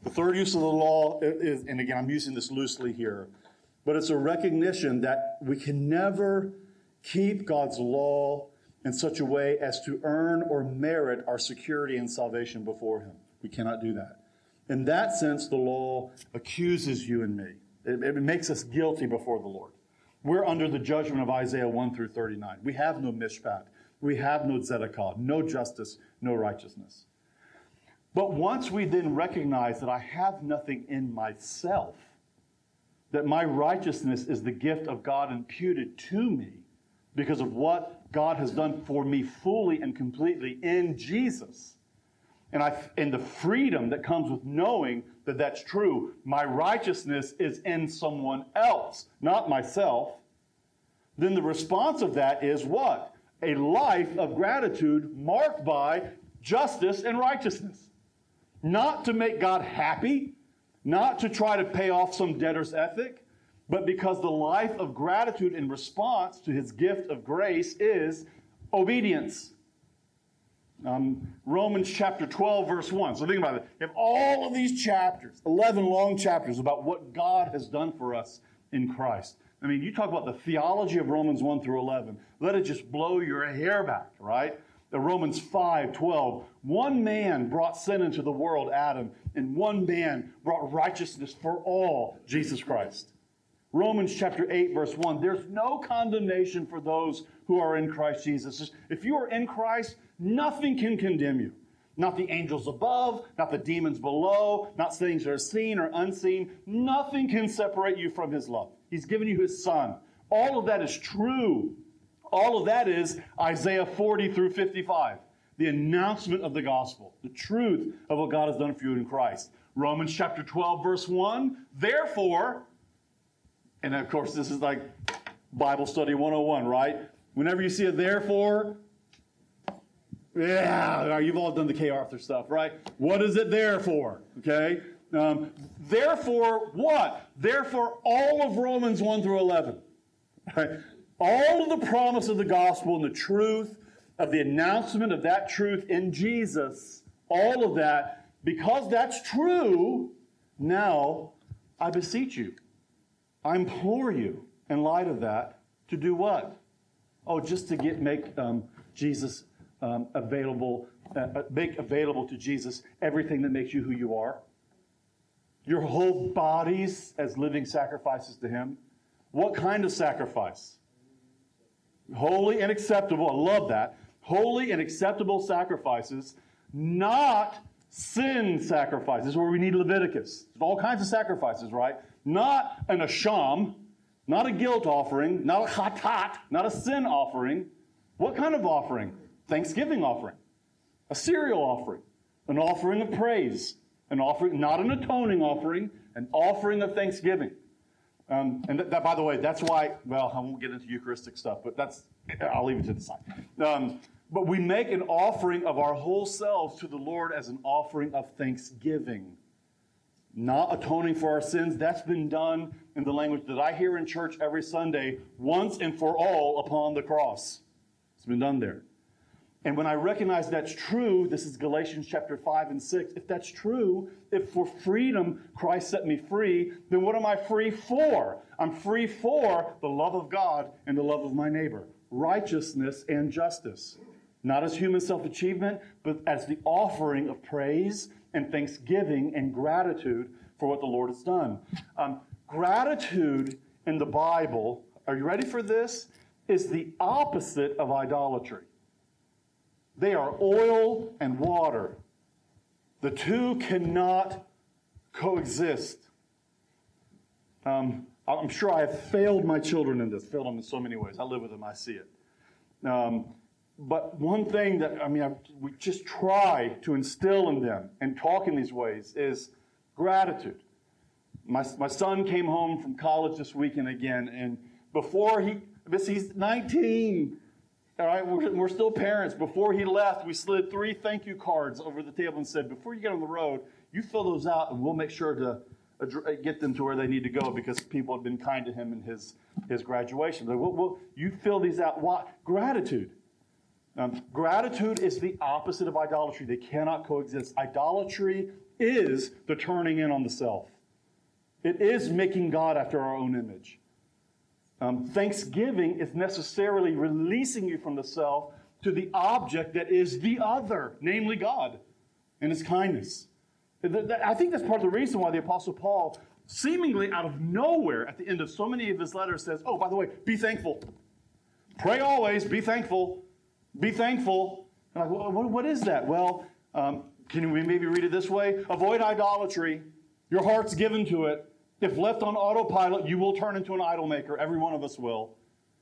A: The third use of the law is, and again, I'm using this loosely here, but it's a recognition that we can never keep God's law in such a way as to earn or merit our security and salvation before Him. We cannot do that. In that sense, the law accuses you and me. It, it makes us guilty before the Lord. We're under the judgment of Isaiah one through thirty-nine. We have no mishpat. We have no tzedakah, no justice, no righteousness. But once we then recognize that I have nothing in myself, that my righteousness is the gift of God imputed to me because of what God has done for me fully and completely in Jesus, and, I, and the freedom that comes with knowing that that's true, my righteousness is in someone else, not myself, then the response of that is what? A life of gratitude marked by justice and righteousness. Not to make God happy, not to try to pay off some debtor's ethic, but because the life of gratitude in response to His gift of grace is obedience. Um, Romans chapter twelve, verse one. So think about it. You have all of these chapters, eleven long chapters about what God has done for us in Christ. I mean, you talk about the theology of Romans one through eleven. Let it just blow your hair back, right? The Romans five, twelve. One man brought sin into the world, Adam, and one man brought righteousness for all, Jesus Christ. Romans chapter eight, verse one. There's no condemnation for those who are in Christ Jesus. If you are in Christ, nothing can condemn you. Not the angels above, not the demons below, not things that are seen or unseen. Nothing can separate you from His love. He's given you His Son. All of that is true. All of that is Isaiah forty through fifty-five. The announcement of the gospel. The truth of what God has done for you in Christ. Romans chapter twelve, verse one. Therefore, and of course this is like Bible study one oh one, right? Whenever you see a therefore, yeah, you've all done the K. Arthur stuff, right? What is it there for? Okay? Um, therefore, what? Therefore, all of Romans one through eleven. Right? All of the promise of the gospel and the truth of the announcement of that truth in Jesus, all of that, because that's true, now I beseech you. I implore you, in light of that, to do what? Oh, just to get make um, Jesus um, available, uh, make available to Jesus everything that makes you who you are. Your whole bodies as living sacrifices to Him. What kind of sacrifice? Holy and acceptable. I love that. Holy and acceptable sacrifices, not sin sacrifices, where we need Leviticus. There's all kinds of sacrifices, right? Not an asham, not a guilt offering, not a chatat, not a sin offering. What kind of offering? Thanksgiving offering. A cereal offering. An offering of praise. An offering, not an atoning offering, an offering of thanksgiving. Um, and that, that, by the way, that's why, well, I won't get into Eucharistic stuff, but that's, I'll leave it to the side. Um, but we make an offering of our whole selves to the Lord as an offering of thanksgiving. Not atoning for our sins. That's been done in the language that I hear in church every Sunday, once and for all upon the cross. It's been done there. And when I recognize that's true, this is Galatians chapter five and six. If that's true, if for freedom Christ set me free, then what am I free for? I'm free for the love of God and the love of my neighbor. Righteousness and justice. Not as human self-achievement, but as the offering of praise and thanksgiving and gratitude for what the Lord has done. Um, gratitude in the Bible, are you ready for this? Is the opposite of idolatry. They are oil and water. The two cannot coexist. Um, I'm sure I have failed my children in this, failed them in so many ways. I live with them, I see it. Um, but one thing that, I mean, I, we just try to instill in them and talk in these ways is gratitude. My, my son came home from college this weekend again, and before he, he's nineteen, all right, we're, we're still parents. Before he left, we slid three thank you cards over the table and said, before you get on the road, you fill those out and we'll make sure to ad- get them to where they need to go because people have been kind to him in his, his graduation. Like, well, well, you fill these out. Why? Gratitude. Um, gratitude is the opposite of idolatry. They cannot coexist. Idolatry is the turning in on the self. It is making God after our own image. Um, thanksgiving is necessarily releasing you from the self to the object that is the other, namely God and His kindness. I think that's part of the reason why the Apostle Paul, seemingly out of nowhere, at the end of so many of his letters says, oh, by the way, be thankful. Pray always, be thankful. Be thankful. And I'm like, what, what is that? Well, um, can we maybe read it this way? Avoid idolatry. Your heart's given to it. If left on autopilot, you will turn into an idol maker. Every one of us will.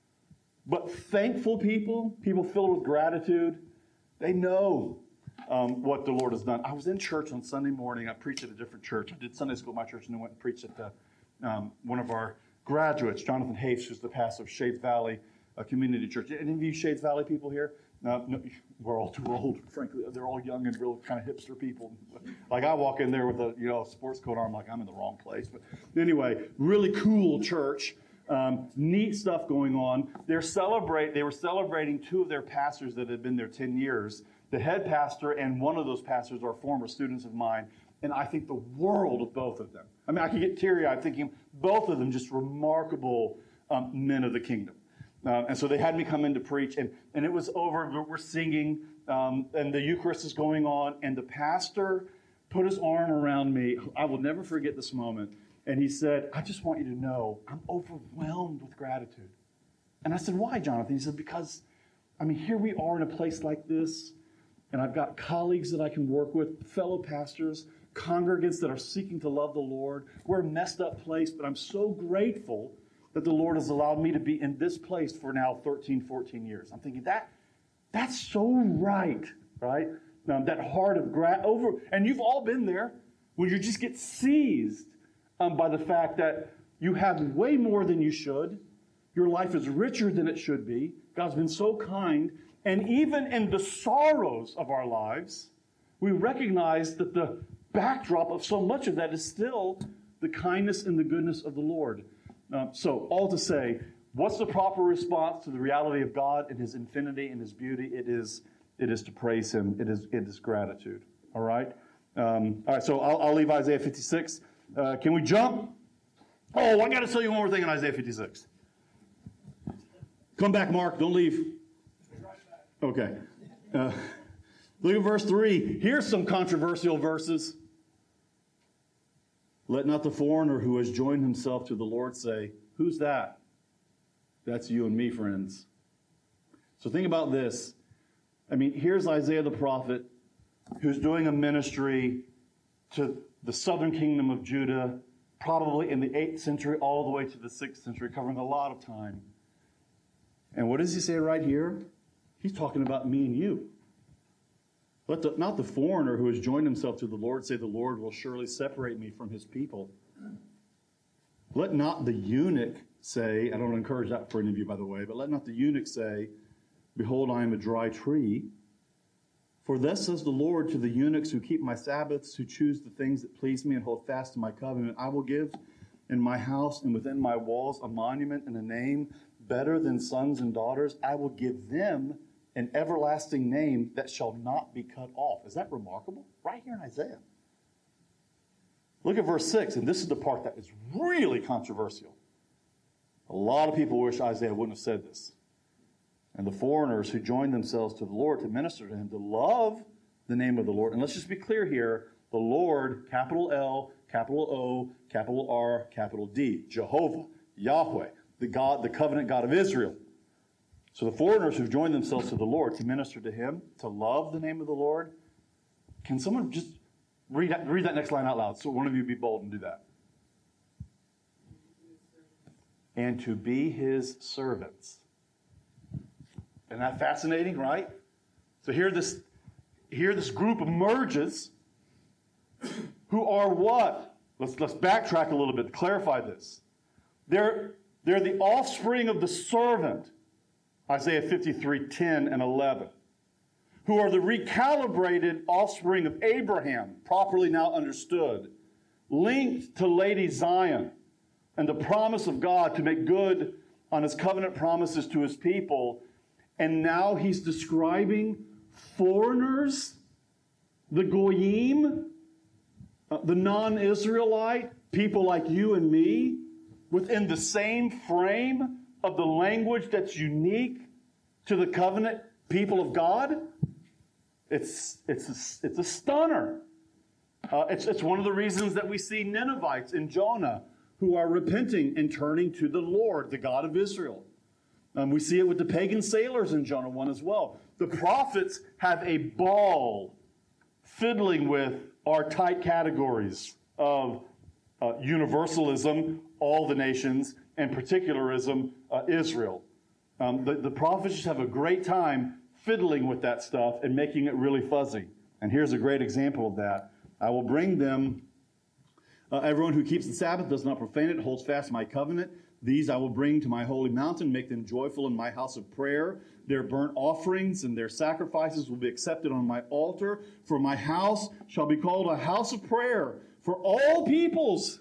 A: But thankful people, people filled with gratitude, they know um, what the Lord has done. I was in church on Sunday morning. I preached at a different church. I did Sunday school at my church and then went and preached at the, um, one of our graduates, Jonathan Hafes, who's the pastor of Shades Valley uh, Community Church. Any of you Shades Valley people here? No, no, we're all too old, frankly. They're all young and real kind of hipster people. Like I walk in there with a you know sports coat on, I'm like, I'm in the wrong place. But anyway, really cool church. Um, neat stuff going on. They're celebrate. They were celebrating two of their pastors that had been there ten years. The head pastor and one of those pastors are former students of mine, and I think the world of both of them. I mean, I could get teary-eyed thinking both of them just remarkable um, men of the kingdom. Uh, and so they had me come in to preach, and, and it was over. We're singing, um, and the Eucharist is going on, and the pastor put his arm around me. I will never forget this moment. And he said, I just want you to know, I'm overwhelmed with gratitude. And I said, why, Jonathan? He said, because, I mean, here we are in a place like this, and I've got colleagues that I can work with, fellow pastors, congregants that are seeking to love the Lord. We're a messed up place, but I'm so grateful that the Lord has allowed me to be in this place for now thirteen, fourteen years. I'm thinking, that that's so right, right? Um, that heart of grat over, and you've all been there, when you just get seized um, by the fact that you have way more than you should. Your life is richer than it should be. God's been so kind. And even in the sorrows of our lives, we recognize that the backdrop of so much of that is still the kindness and the goodness of the Lord. Um, so, all to say, what's the proper response to the reality of God and His infinity and His beauty? It is, it is to praise Him. It is, it is gratitude. All right? Um, all right, so I'll, I'll leave Isaiah fifty-six. Uh, can we jump? Oh, I got to tell you one more thing in Isaiah fifty-six. Come back, Mark. Don't leave. Okay. Uh, look at verse three. Here's some controversial verses. Let not the foreigner who has joined himself to the Lord say, who's that? That's you and me, friends. So think about this. I mean, here's Isaiah the prophet who's doing a ministry to the southern kingdom of Judah, probably in the eighth century all the way to the sixth century, covering a lot of time. And what does he say right here? He's talking about me and you. Let the, not the foreigner who has joined himself to the Lord say, the Lord will surely separate me from His people. Let not the eunuch say, I don't encourage that for any of you, by the way, but let not the eunuch say, behold, I am a dry tree. For thus says the Lord to the eunuchs who keep my Sabbaths, who choose the things that please me and hold fast to my covenant, I will give in my house and within my walls a monument and a name better than sons and daughters. I will give them an everlasting name that shall not be cut off. Is that remarkable? Right here in Isaiah. Look at verse six, and this is the part that is really controversial. A lot of people wish Isaiah wouldn't have said this. And the foreigners who joined themselves to the Lord to minister to Him, to love the name of the Lord. And let's just be clear here, the Lord, capital L, capital O, capital R, capital D, Jehovah, Yahweh, the God, the covenant God of Israel. So the foreigners who've joined themselves to the Lord to minister to Him, to love the name of the Lord. Can someone just read that, read that next line out loud? So one of you be bold and do that. And to be His servants. Isn't that fascinating, right? So here this, here this group emerges who are what? Let's, let's backtrack a little bit to clarify this. They're, they're the offspring of the servant. Isaiah fifty-three, ten and eleven, who are the recalibrated offspring of Abraham, properly now understood, linked to Lady Zion and the promise of God to make good on His covenant promises to His people, And now he's describing foreigners, the Goyim, uh, the non-Israelite, people like you and me, within the same frame of the language that's unique to the covenant people of God. It's, it's, a, it's a stunner. Uh, it's, it's one of the reasons that we see Ninevites in Jonah who are repenting and turning to the Lord, the God of Israel. Um, we see it with the pagan sailors in Jonah one as well. The prophets have a ball fiddling with our tight categories of uh, universalism, all the nations, and particularism, uh, Israel. Um, the, the prophets just have a great time fiddling with that stuff and making it really fuzzy. And here's a great example of that. I will bring them, uh, everyone who keeps the Sabbath, does not profane it, holds fast my covenant. These I will bring to my holy mountain, make them joyful in my house of prayer. Their burnt offerings and their sacrifices will be accepted on my altar. For my house shall be called a house of prayer for all peoples.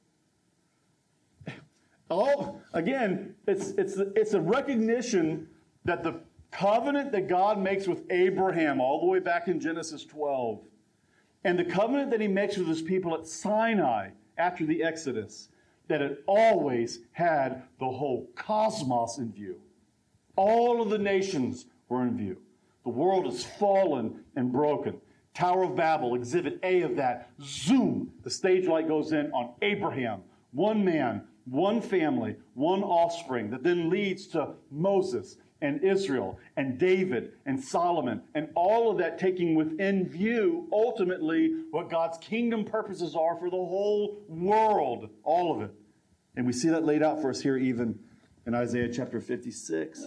A: All, again, it's, it's, it's a recognition that the covenant that God makes with Abraham all the way back in Genesis twelve, and the covenant that he makes with his people at Sinai after the Exodus, that it always had the whole cosmos in view. All of the nations were in view. The world is fallen and broken. Tower of Babel, exhibit A of that. Zoom, the stage light goes in on Abraham. One man, one family, one offspring that then leads to Moses and Israel and David and Solomon, and all of that taking within view ultimately what God's kingdom purposes are for the whole world, all of it. And we see that laid out for us here even in Isaiah chapter fifty-six.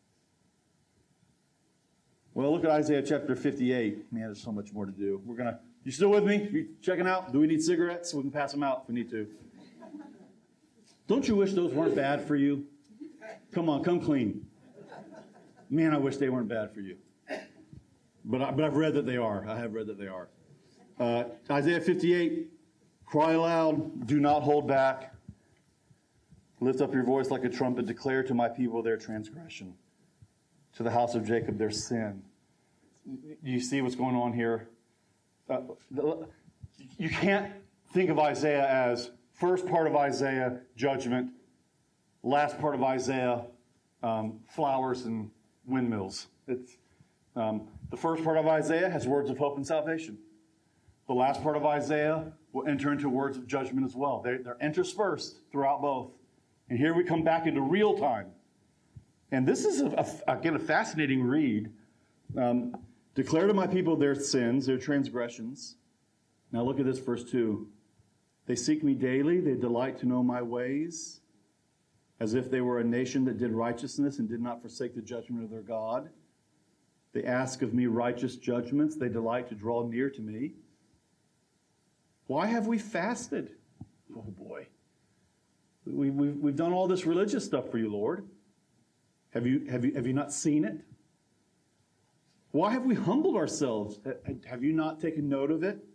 A: Well, look at Isaiah chapter fifty-eight. Man, there's so much more to do. We're going to, you still with me? You checking out? Do we need cigarettes? We can pass them out if we need to. Don't you wish those weren't bad for you? Come on, come clean. Man, I wish they weren't bad for you. But, I, but I've read that they are. I have read that they are. Uh, Isaiah fifty-eight, cry aloud, do not hold back. Lift up your voice like a trumpet, declare to my people their transgression, to the house of Jacob their sin. You see what's going on here? Uh, you can't think of Isaiah as first part of Isaiah, judgment, last part of Isaiah, um, flowers and windmills. It's, um, the first part of Isaiah has words of hope and salvation. The last part of Isaiah will enter into words of judgment as well. They're, they're interspersed throughout both. And here we come back into real time. And this is, a, a, again, a fascinating read. Um, Declare to my people their sins, their transgressions. Now look at this, verse two. They seek me daily. They delight to know my ways, as if they were a nation that did righteousness and did not forsake the judgment of their God. They ask of me righteous judgments. They delight to draw near to me. Why have we fasted? Oh, boy. We, we've, we've done all this religious stuff for you, Lord. Have you, have you, have you not seen it? Why have we humbled ourselves? Have you not taken note of it?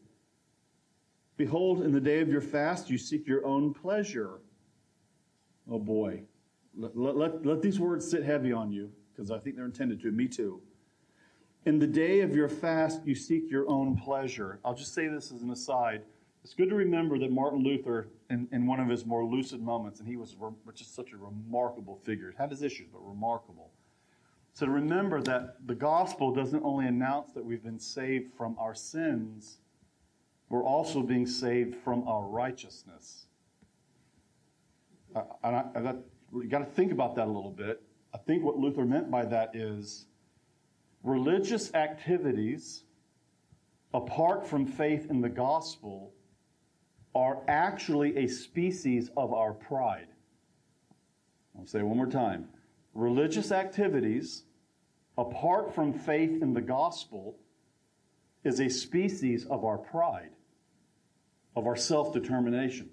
A: Behold, in the day of your fast, you seek your own pleasure. Oh, boy. Let, let, let these words sit heavy on you, because I think they're intended to. Me too. In the day of your fast, you seek your own pleasure. I'll just say this as an aside. It's good to remember that Martin Luther, in, in one of his more lucid moments, and he was re- just such a remarkable figure, had his issues, but remarkable. So to remember that the gospel doesn't only announce that we've been saved from our sins, we're also being saved from our righteousness. Uh, and I, I got, you got to think about that a little bit. I think what Luther meant by that is religious activities apart from faith in the gospel are actually a species of our pride. I'll say it one more time. Religious activities, apart from faith in the gospel, is a species of our pride, of our self-determination.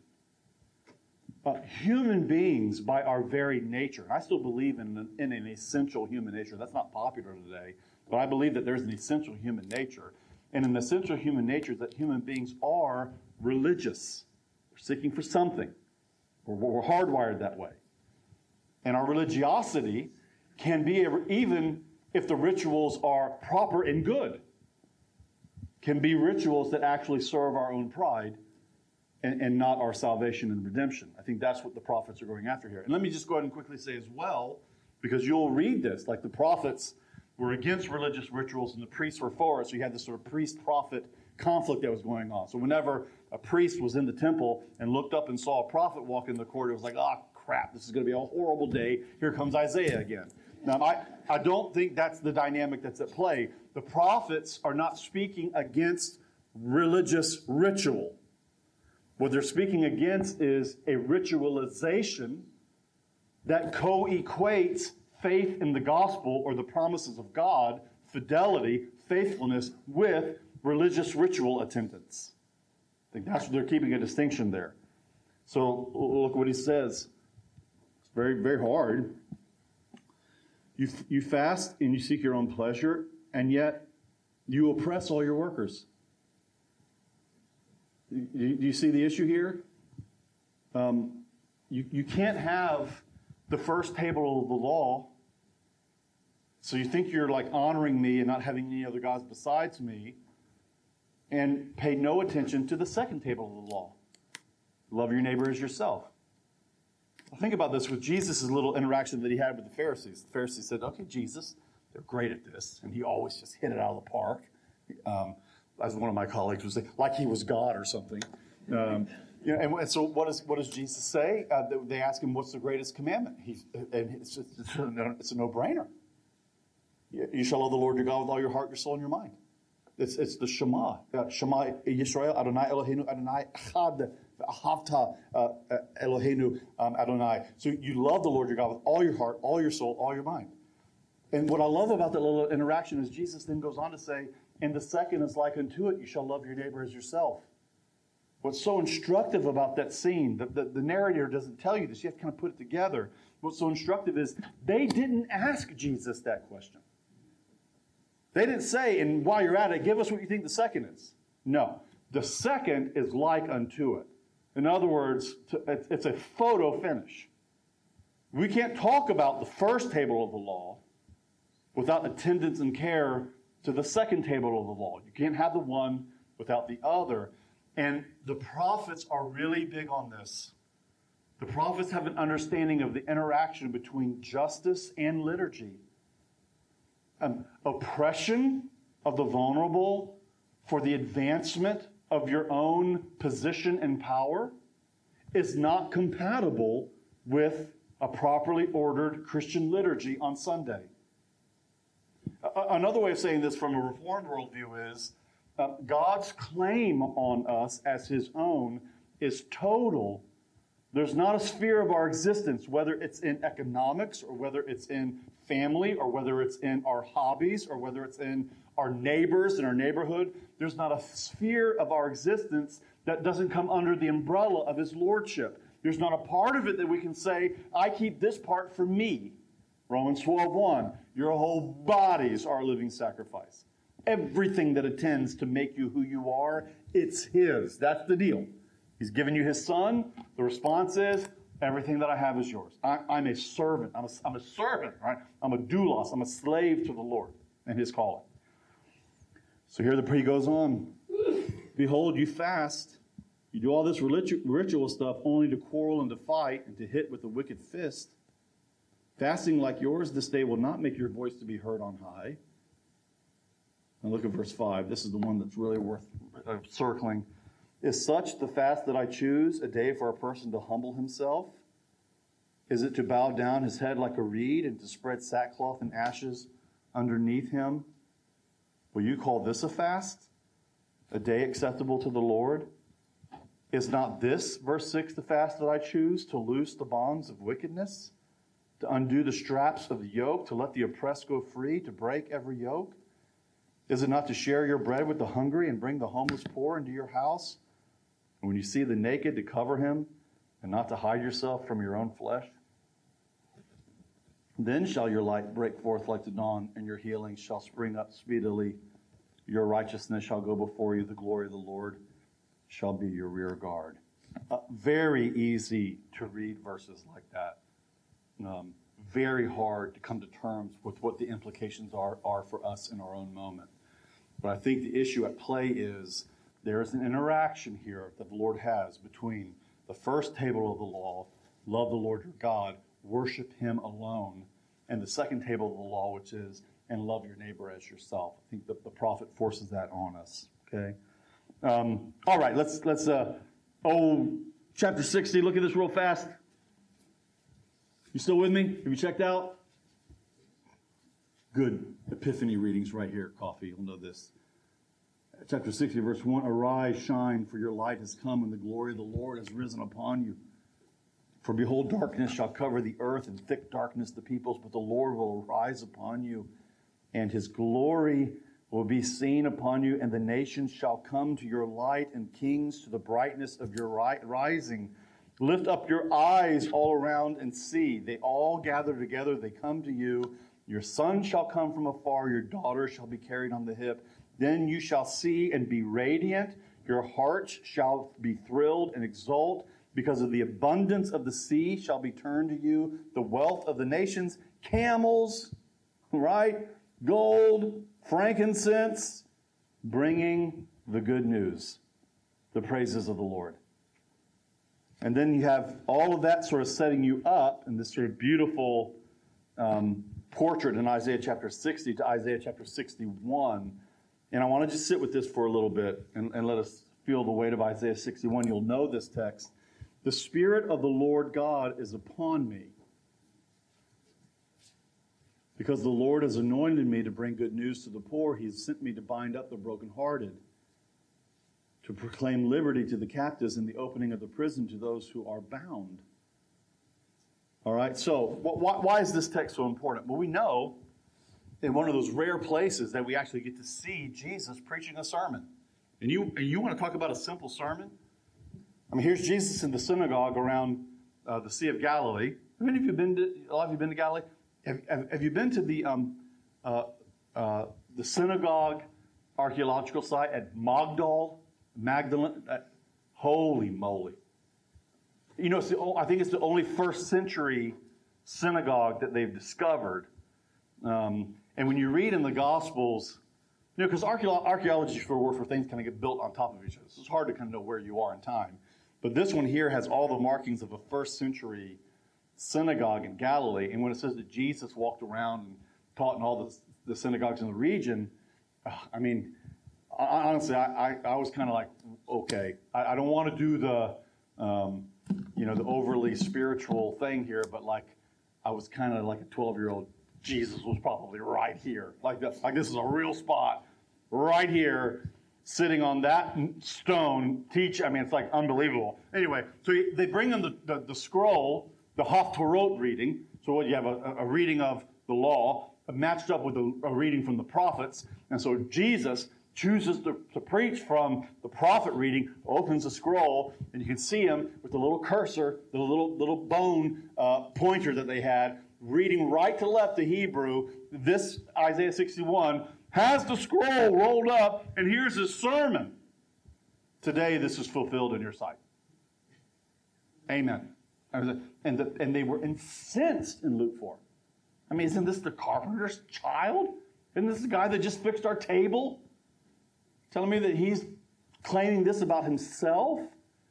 A: Uh, human beings, by our very nature, I still believe in an, in an essential human nature. That's not popular today, but I believe that there's an essential human nature. And an essential human nature is that human beings are religious. We're seeking for something. We're, we're hardwired that way. And our religiosity can be even if the rituals are proper and good, can be rituals that actually serve our own pride and, and not our salvation and redemption. I think that's what the prophets are going after here. And let me just go ahead and quickly say as well, because you'll read this, like the prophets were against religious rituals and the priests were for it. So you had this sort of priest-prophet conflict that was going on. So whenever a priest was in the temple and looked up and saw a prophet walk in the court, it was like, oh, crap, this is going to be a horrible day. Here comes Isaiah again. Now, I, I don't think that's the dynamic that's at play. The prophets are not speaking against religious ritual. What they're speaking against is a ritualization that co-equates faith in the gospel or the promises of God, fidelity, faithfulness, with religious ritual attendance. I think that's what they're keeping a distinction there. So look what he says. It's very, very hard. You, you fast and you seek your own pleasure, and yet you oppress all your workers. Do you, do you see the issue here? Um, you, you can't have the first table of the law, so you think you're like honoring me and not having any other gods besides me, and pay no attention to the second table of the law. Love your neighbor as yourself. Think about this with Jesus' little interaction that he had with the Pharisees. The Pharisees said, okay, Jesus, they're great at this. And he always just hit it out of the park. Um, as one of my colleagues would say, like he was God or something. Um, you know, and, and so what, is, what does Jesus say? Uh, they ask him, what's the greatest commandment? He, and it's, just, it's, a, it's a no-brainer. You shall love the Lord your God with all your heart, your soul, and your mind. It's, it's the Shema. Uh, Shema Yisrael, Adonai Eloheinu, Adonai Echad. Ahavta uh, Eloheinu um, Adonai. So you love the Lord your God with all your heart, all your soul, all your mind. And what I love about that little interaction is Jesus then goes on to say, and the second is like unto it, you shall love your neighbor as yourself. What's so instructive about that scene, the, the, the narrator doesn't tell you this, you have to kind of put it together. What's so instructive is they didn't ask Jesus that question. They didn't say, and while you're at it, give us what you think the second is. No. The second is like unto it. In other words, it's a photo finish. We can't talk about the first table of the law without attendance and care to the second table of the law. You can't have the one without the other. And the prophets are really big on this. The prophets have an understanding of the interaction between justice and liturgy. Um, oppression of the vulnerable for the advancement of your own position and power is not compatible with a properly ordered Christian liturgy on Sunday. Another way of saying this from a Reformed worldview is uh, God's claim on us as his own is total. There's not a sphere of our existence, whether it's in economics or whether it's in family or whether it's in our hobbies or whether it's in our neighbors in our neighborhood. There's not a sphere of our existence that doesn't come under the umbrella of his lordship. There's not a part of it that we can say, I keep this part for me. Romans twelve one, your whole bodies are a living sacrifice. Everything that attends to make you who you are, it's his. That's the deal. He's given you his son. The response is, everything that I have is yours. I, I'm a servant. I'm a, I'm a servant, right? I'm a doulos. I'm a slave to the Lord and his calling. So here the he goes on. Behold, you fast. You do all this religious, ritual stuff only to quarrel and to fight and to hit with a wicked fist. Fasting like yours this day will not make your voice to be heard on high. Now look at verse five. This is the one that's really worth uh, circling. Is such the fast that I choose, a day for a person to humble himself? Is it to bow down his head like a reed and to spread sackcloth and ashes underneath him? Will you call this a fast? A day acceptable to the Lord? Is not this, verse six, the fast that I choose, to loose the bonds of wickedness, to undo the straps of the yoke, to let the oppressed go free, to break every yoke? Is it not to share your bread with the hungry and bring the homeless poor into your house? And when you see the naked, to cover him and not to hide yourself from your own flesh? Then shall your light break forth like the dawn, and your healing shall spring up speedily. Your righteousness shall go before you. The glory of the Lord shall be your rear guard. Uh, very easy to read verses like that. Um, very hard to come to terms with what the implications are, are for us in our own moment. But I think the issue at play is there is an interaction here that the Lord has between the first table of the law, love the Lord your God, worship him alone, and the second table of the law, which is, and love your neighbor as yourself. I think that the prophet forces that on us, okay? Um, all right, let's, let's uh, oh, chapter sixty, look at this real fast. You still with me? Have you checked out? Good Epiphany readings right here, Coffee. You'll know this. Chapter sixty, verse one, arise, shine, for your light has come, and the glory of the Lord has risen upon you. For behold, darkness shall cover the earth, and thick darkness the peoples, but the Lord will arise upon you, and his glory will be seen upon you, and the nations shall come to your light, and kings to the brightness of your ri- rising. Lift up your eyes all around and see. They all gather together, they come to you. Your son shall come from afar, your daughter shall be carried on the hip. Then you shall see and be radiant. Your hearts shall be thrilled and exult, because of the abundance of the sea shall be turned to you. The wealth of the nations, camels, right? Gold, frankincense, bringing the good news, the praises of the Lord. And then you have all of that sort of setting you up in this sort of beautiful um, portrait in Isaiah chapter sixty to Isaiah chapter sixty-one. And I want to just sit with this for a little bit and, and let us feel the weight of Isaiah sixty-one. You'll know this text. The Spirit of the Lord God is upon me, because the Lord has anointed me to bring good news to the poor. He has sent me to bind up the brokenhearted, to proclaim liberty to the captives and the opening of the prison to those who are bound. All right, so why, why is this text so important? Well, we know in one of those rare places that we actually get to see Jesus preaching a sermon. And you, and you want to talk about a simple sermon? I mean, here's Jesus in the synagogue around uh, the Sea of Galilee. Have any of you been to, a lot of you been to Galilee? Have, have, have you been to the um, uh, uh, the synagogue archaeological site at Magdal, Magdalene? Uh, holy moly! You know, it's the, I think it's the only first century synagogue that they've discovered. Um, and when you read in the Gospels, you know, because archaeology is for where things kind of get built on top of each other. So it's hard to kind of know where you are in time. But this one here has all the markings of a first century synagogue in Galilee. And when it says that Jesus walked around and taught in all the, the synagogues in the region, uh, I mean, honestly, I, I, I was kind of like, okay, I, I don't want to do the, um, you know, the overly spiritual thing here, but like, I was kind of like a twelve-year-old. Jesus was probably right here. Like this, like this is a real spot, right here, sitting on that stone, teach. I mean, it's like unbelievable. Anyway, so they bring them the, the, the scroll, the Haftarot reading. So what you have a, a reading of the law matched up with a, a reading from the prophets. And so Jesus chooses to, to preach from the prophet reading, opens the scroll, and you can see him with the little cursor, the little little bone uh, pointer that they had, reading right to left the Hebrew. This Isaiah sixty-one has the scroll rolled up, and here's his sermon. Today this is fulfilled in your sight. Amen. And, the, and they were incensed in Luke four. I mean, isn't this the carpenter's child? Isn't this the guy that just fixed our table? Telling me that he's claiming this about himself?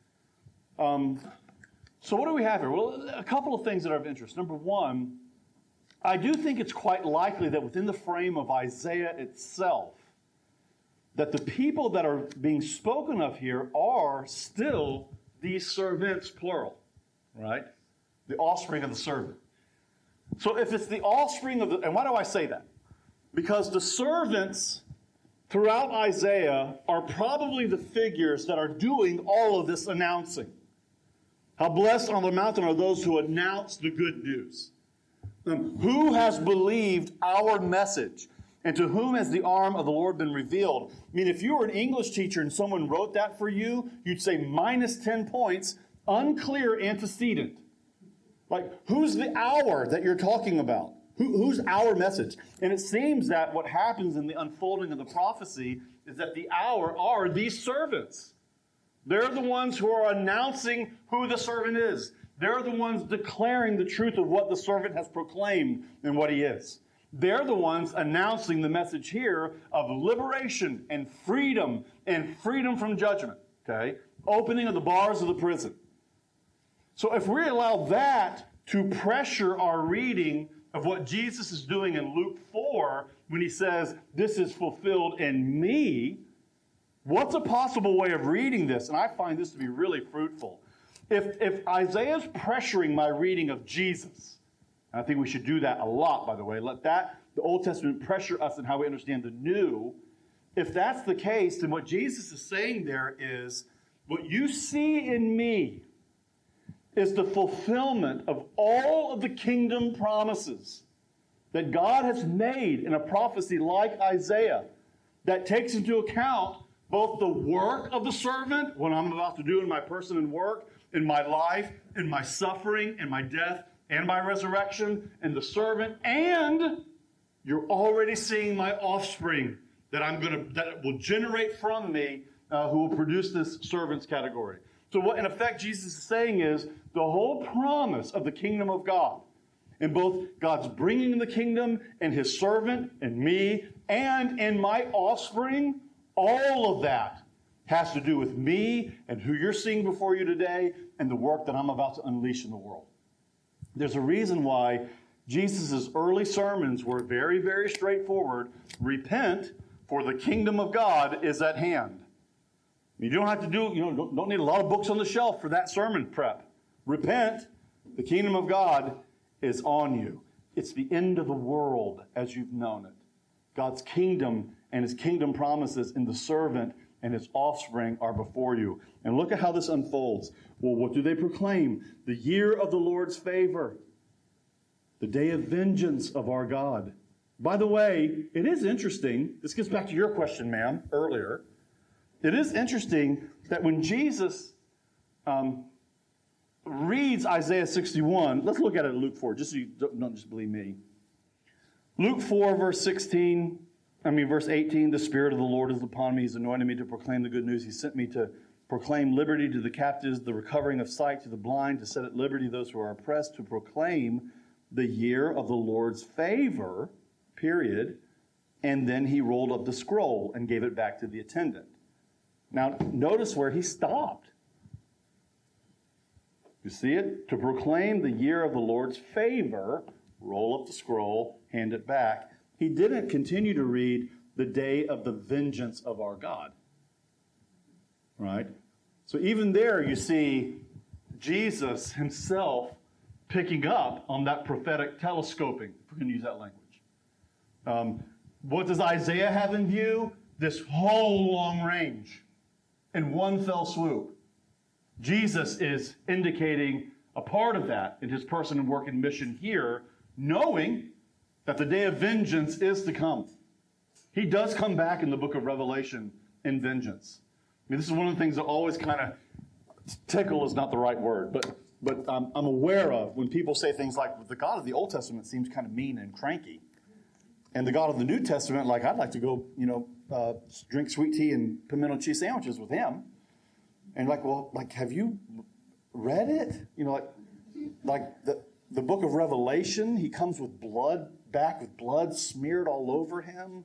A: Um, so what do we have here? Well, a couple of things that are of interest. Number one, I do think it's quite likely that within the frame of Isaiah itself, that the people that are being spoken of here are still these servants, plural, right? The offspring of the servant. So if it's the offspring of the, and why do I say that? Because the servants throughout Isaiah are probably the figures that are doing all of this announcing. How blessed on the mountain are those who announce the good news. Um, who has believed our message? And to whom has the arm of the Lord been revealed? I mean, if you were an English teacher and someone wrote that for you, you'd say minus ten points, unclear antecedent. Like, who's the hour that you're talking about? Who, who's our message? And it seems that what happens in the unfolding of the prophecy is that the hour are these servants. They're the ones who are announcing who the servant is. They're the ones declaring the truth of what the servant has proclaimed and what he is. They're the ones announcing the message here of liberation and freedom and freedom from judgment, okay? Opening of the bars of the prison. So if we allow that to pressure our reading of what Jesus is doing in Luke four when he says, this is fulfilled in me, what's a possible way of reading this? And I find this to be really fruitful. If, if Isaiah's pressuring my reading of Jesus, and I think we should do that a lot, by the way, let that, the Old Testament, pressure us in how we understand the New. If that's the case, then what Jesus is saying there is, what you see in me is the fulfillment of all of the kingdom promises that God has made in a prophecy like Isaiah that takes into account both the work of the servant, what I'm about to do in my person and work, in my life, in my suffering, in my death, and my resurrection, and the servant, and you're already seeing my offspring that I'm going to that will generate from me, uh, who will produce this servant's category. So what in effect Jesus is saying is the whole promise of the kingdom of God, in both God's bringing the kingdom and his servant and me and in my offspring, all of that has to do with me and who you're seeing before you today and the work that I'm about to unleash in the world. There's a reason why Jesus' early sermons were very, very straightforward. Repent, for the kingdom of God is at hand. You don't have to do, you know, don't, don't need a lot of books on the shelf for that sermon prep. Repent, the kingdom of God is on you. It's the end of the world as you've known it. God's kingdom and his kingdom promises in the servant and his offspring are before you. And look at how this unfolds. Well, what do they proclaim? The year of the Lord's favor. The day of vengeance of our God. By the way, it is interesting. This gets back to your question, ma'am, earlier. It is interesting that when Jesus um, reads Isaiah sixty-one, let's look at it in Luke four, just so you don't, don't just believe me. Luke four, verse sixteen, I mean, verse eighteen, the Spirit of the Lord is upon me. He's anointed me to proclaim the good news. He sent me to proclaim liberty to the captives, the recovering of sight to the blind, to set at liberty those who are oppressed, to proclaim the year of the Lord's favor, period. And then he rolled up the scroll and gave it back to the attendant. Now, notice where he stopped. You see it? To proclaim the year of the Lord's favor, roll up the scroll, hand it back. He didn't continue to read the day of the vengeance of our God. Right? So even there you see Jesus himself picking up on that prophetic telescoping, if we're going to use that language. Um, what does Isaiah have in view? This whole long range in one fell swoop. Jesus is indicating a part of that in his person and work and mission here, knowing that the day of vengeance is to come. He does come back in the book of Revelation in vengeance. I mean, this is one of the things that always kind of, tickle is not the right word, but but um, I'm aware of when people say things like, the God of the Old Testament seems kind of mean and cranky. And the God of the New Testament, like, I'd like to go, you know, uh, drink sweet tea and pimento cheese sandwiches with him. And like, well, like, have you read it? You know, like, like the, the book of Revelation, he comes with blood, back with blood smeared all over him.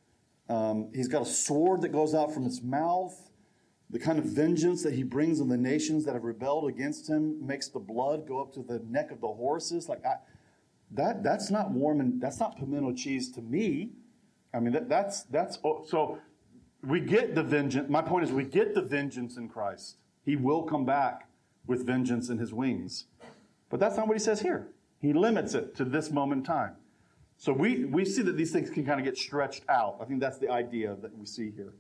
A: Um, he's got a sword that goes out from his mouth. The kind of vengeance that he brings on the nations that have rebelled against him makes the blood go up to the neck of the horses. Like, I, that that's not warm and that's not pimento cheese to me. I mean, that, that's, that's, so we get the vengeance. My point is we get the vengeance in Christ. He will come back with vengeance in his wings. But that's not what he says here. He limits it to this moment in time. So we, we see that these things can kind of get stretched out. I think that's the idea that we see here.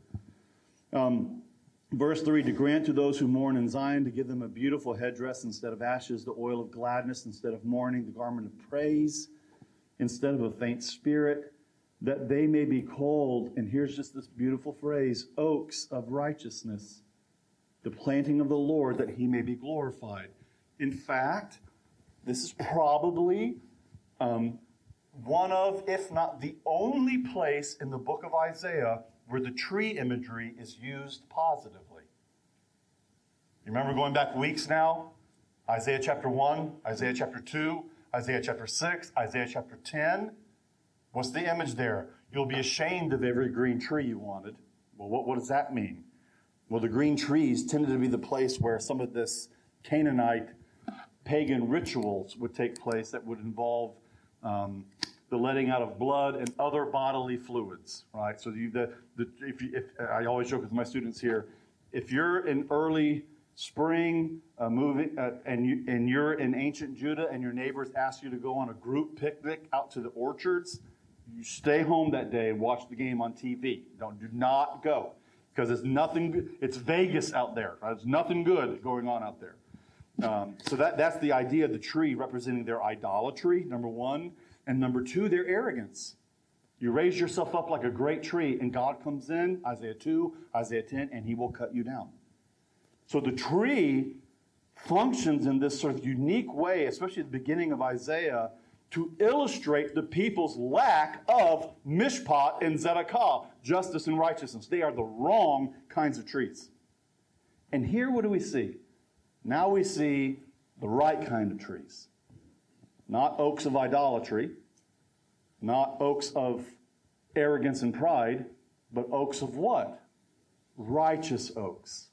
A: Um, verse three, to grant to those who mourn in Zion, to give them a beautiful headdress instead of ashes, the oil of gladness instead of mourning, the garment of praise instead of a faint spirit, that they may be called, and here's just this beautiful phrase, oaks of righteousness, the planting of the Lord, that he may be glorified. In fact, this is probably um, one of, if not the only place in the book of Isaiah where the tree imagery is used positively. You remember going back weeks now? Isaiah chapter one, Isaiah chapter two, Isaiah chapter six, Isaiah chapter ten. What's the image there? You'll be ashamed of every green tree you wanted. Well, what, what does that mean? Well, the green trees tended to be the place where some of this Canaanite pagan rituals would take place that would involve um, the letting out of blood and other bodily fluids, right? So you, the, the, if, you, if I always joke with my students here, if you're in early spring uh, moving uh, and, you, and you're in ancient Judah and your neighbors ask you to go on a group picnic out to the orchards, you stay home that day and watch the game on T V. Don't do not go because it's nothing. It's Vegas out there. Right? There's nothing good going on out there. Um, so that that's the idea of the tree representing their idolatry. Number one, and number two, their arrogance. You raise yourself up like a great tree, and God comes in, Isaiah two, Isaiah ten, and He will cut you down. So the tree functions in this sort of unique way, especially at the beginning of Isaiah, to illustrate the people's lack of mishpat and tzedakah, justice and righteousness. They are the wrong kinds of trees. And here what do we see? Now we see the right kind of trees. Not oaks of idolatry, not oaks of arrogance and pride, but oaks of what? Righteous oaks.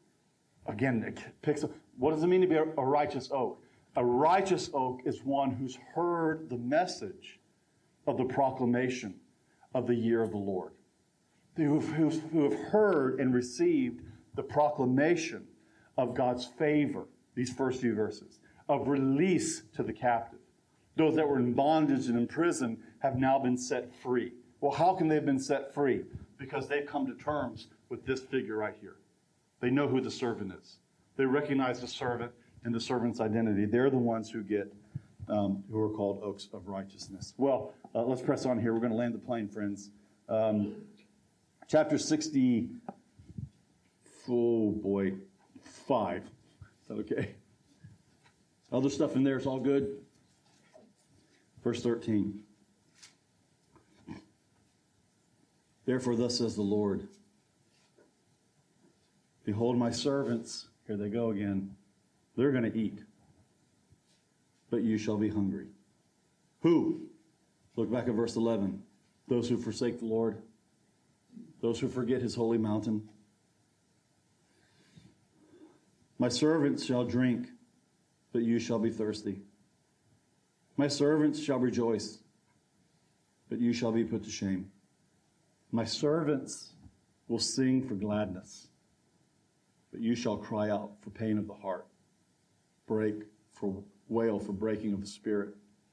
A: Again, it picks up. What does it mean to be a, a righteous oak? A righteous oak is one who's heard the message of the proclamation of the year of the Lord. Who have, who have heard and received the proclamation of God's favor, these first few verses, of release to the captive. Those that were in bondage and in prison have now been set free. Well, how can they have been set free? Because they've come to terms with this figure right here. They know who the servant is. They recognize the servant and the servant's identity. They're the ones who get, um, who are called oaks of righteousness. Well, uh, let's press on here. We're going to land the plane, friends. Um, chapter sixty, oh boy, five. Is that okay? Other stuff in there is all good. Verse thirteen. Therefore, thus says the Lord, behold, my servants, here they go again, they're going to eat, but you shall be hungry. Who? Look back at verse eleven. Those who forsake the Lord, those who forget His holy mountain. My servants shall drink, but you shall be thirsty. My servants shall rejoice, but you shall be put to shame. My servants will sing for gladness, but you shall cry out for pain of the heart, break for wail for breaking of the spirit.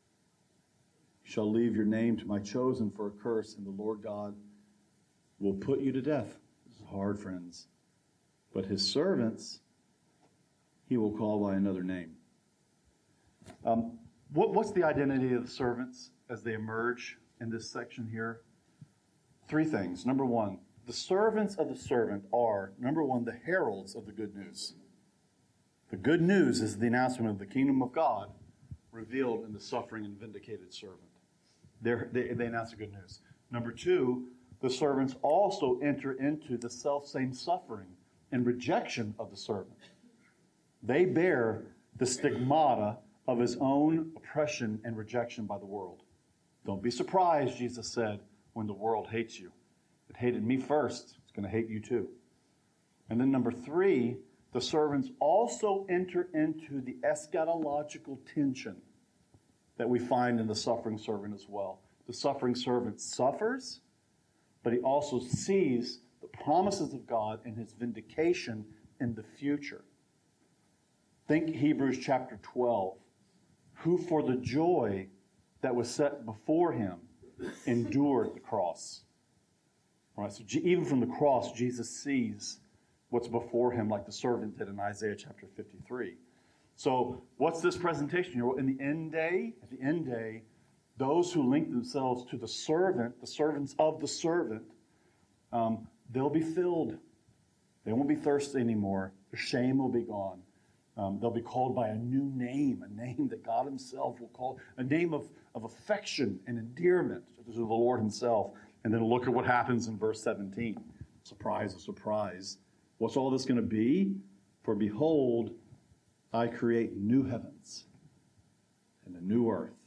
A: You shall leave your name to my chosen for a curse, and the Lord God will put you to death. This is hard, friends. But His servants He will call by another name. Um, what, what's the identity of the servants as they emerge in this section here? Three things. Number one, the servants of the servant are, number one, the heralds of the good news. The good news is the announcement of the kingdom of God revealed in the suffering and vindicated servant. They're, they, they announce the good news. Number two, the servants also enter into the self-same suffering and rejection of the servant. They bear the stigmata of his own oppression and rejection by the world. Don't be surprised, Jesus said, when the world hates you. It hated me first. It's going to hate you too. And then number three, the servants also enter into the eschatological tension that we find in the suffering servant as well. The suffering servant suffers, but he also sees the promises of God and His vindication in the future. Think Hebrews chapter twelve. Who for the joy that was set before Him endured the cross. All right, so even from the cross, Jesus sees what's before Him like the servant did in Isaiah chapter fifty-three. So what's this presentation here? Well, in the end day, at the end day, those who link themselves to the servant, the servants of the servant, um, they'll be filled. They won't be thirsty anymore. Their shame will be gone. Um, they'll be called by a new name, a name that God Himself will call, a name of, of affection and endearment to the Lord Himself. And then look at what happens in verse seventeen. Surprise, a surprise. What's all this going to be? For behold, I create new heavens and a new earth.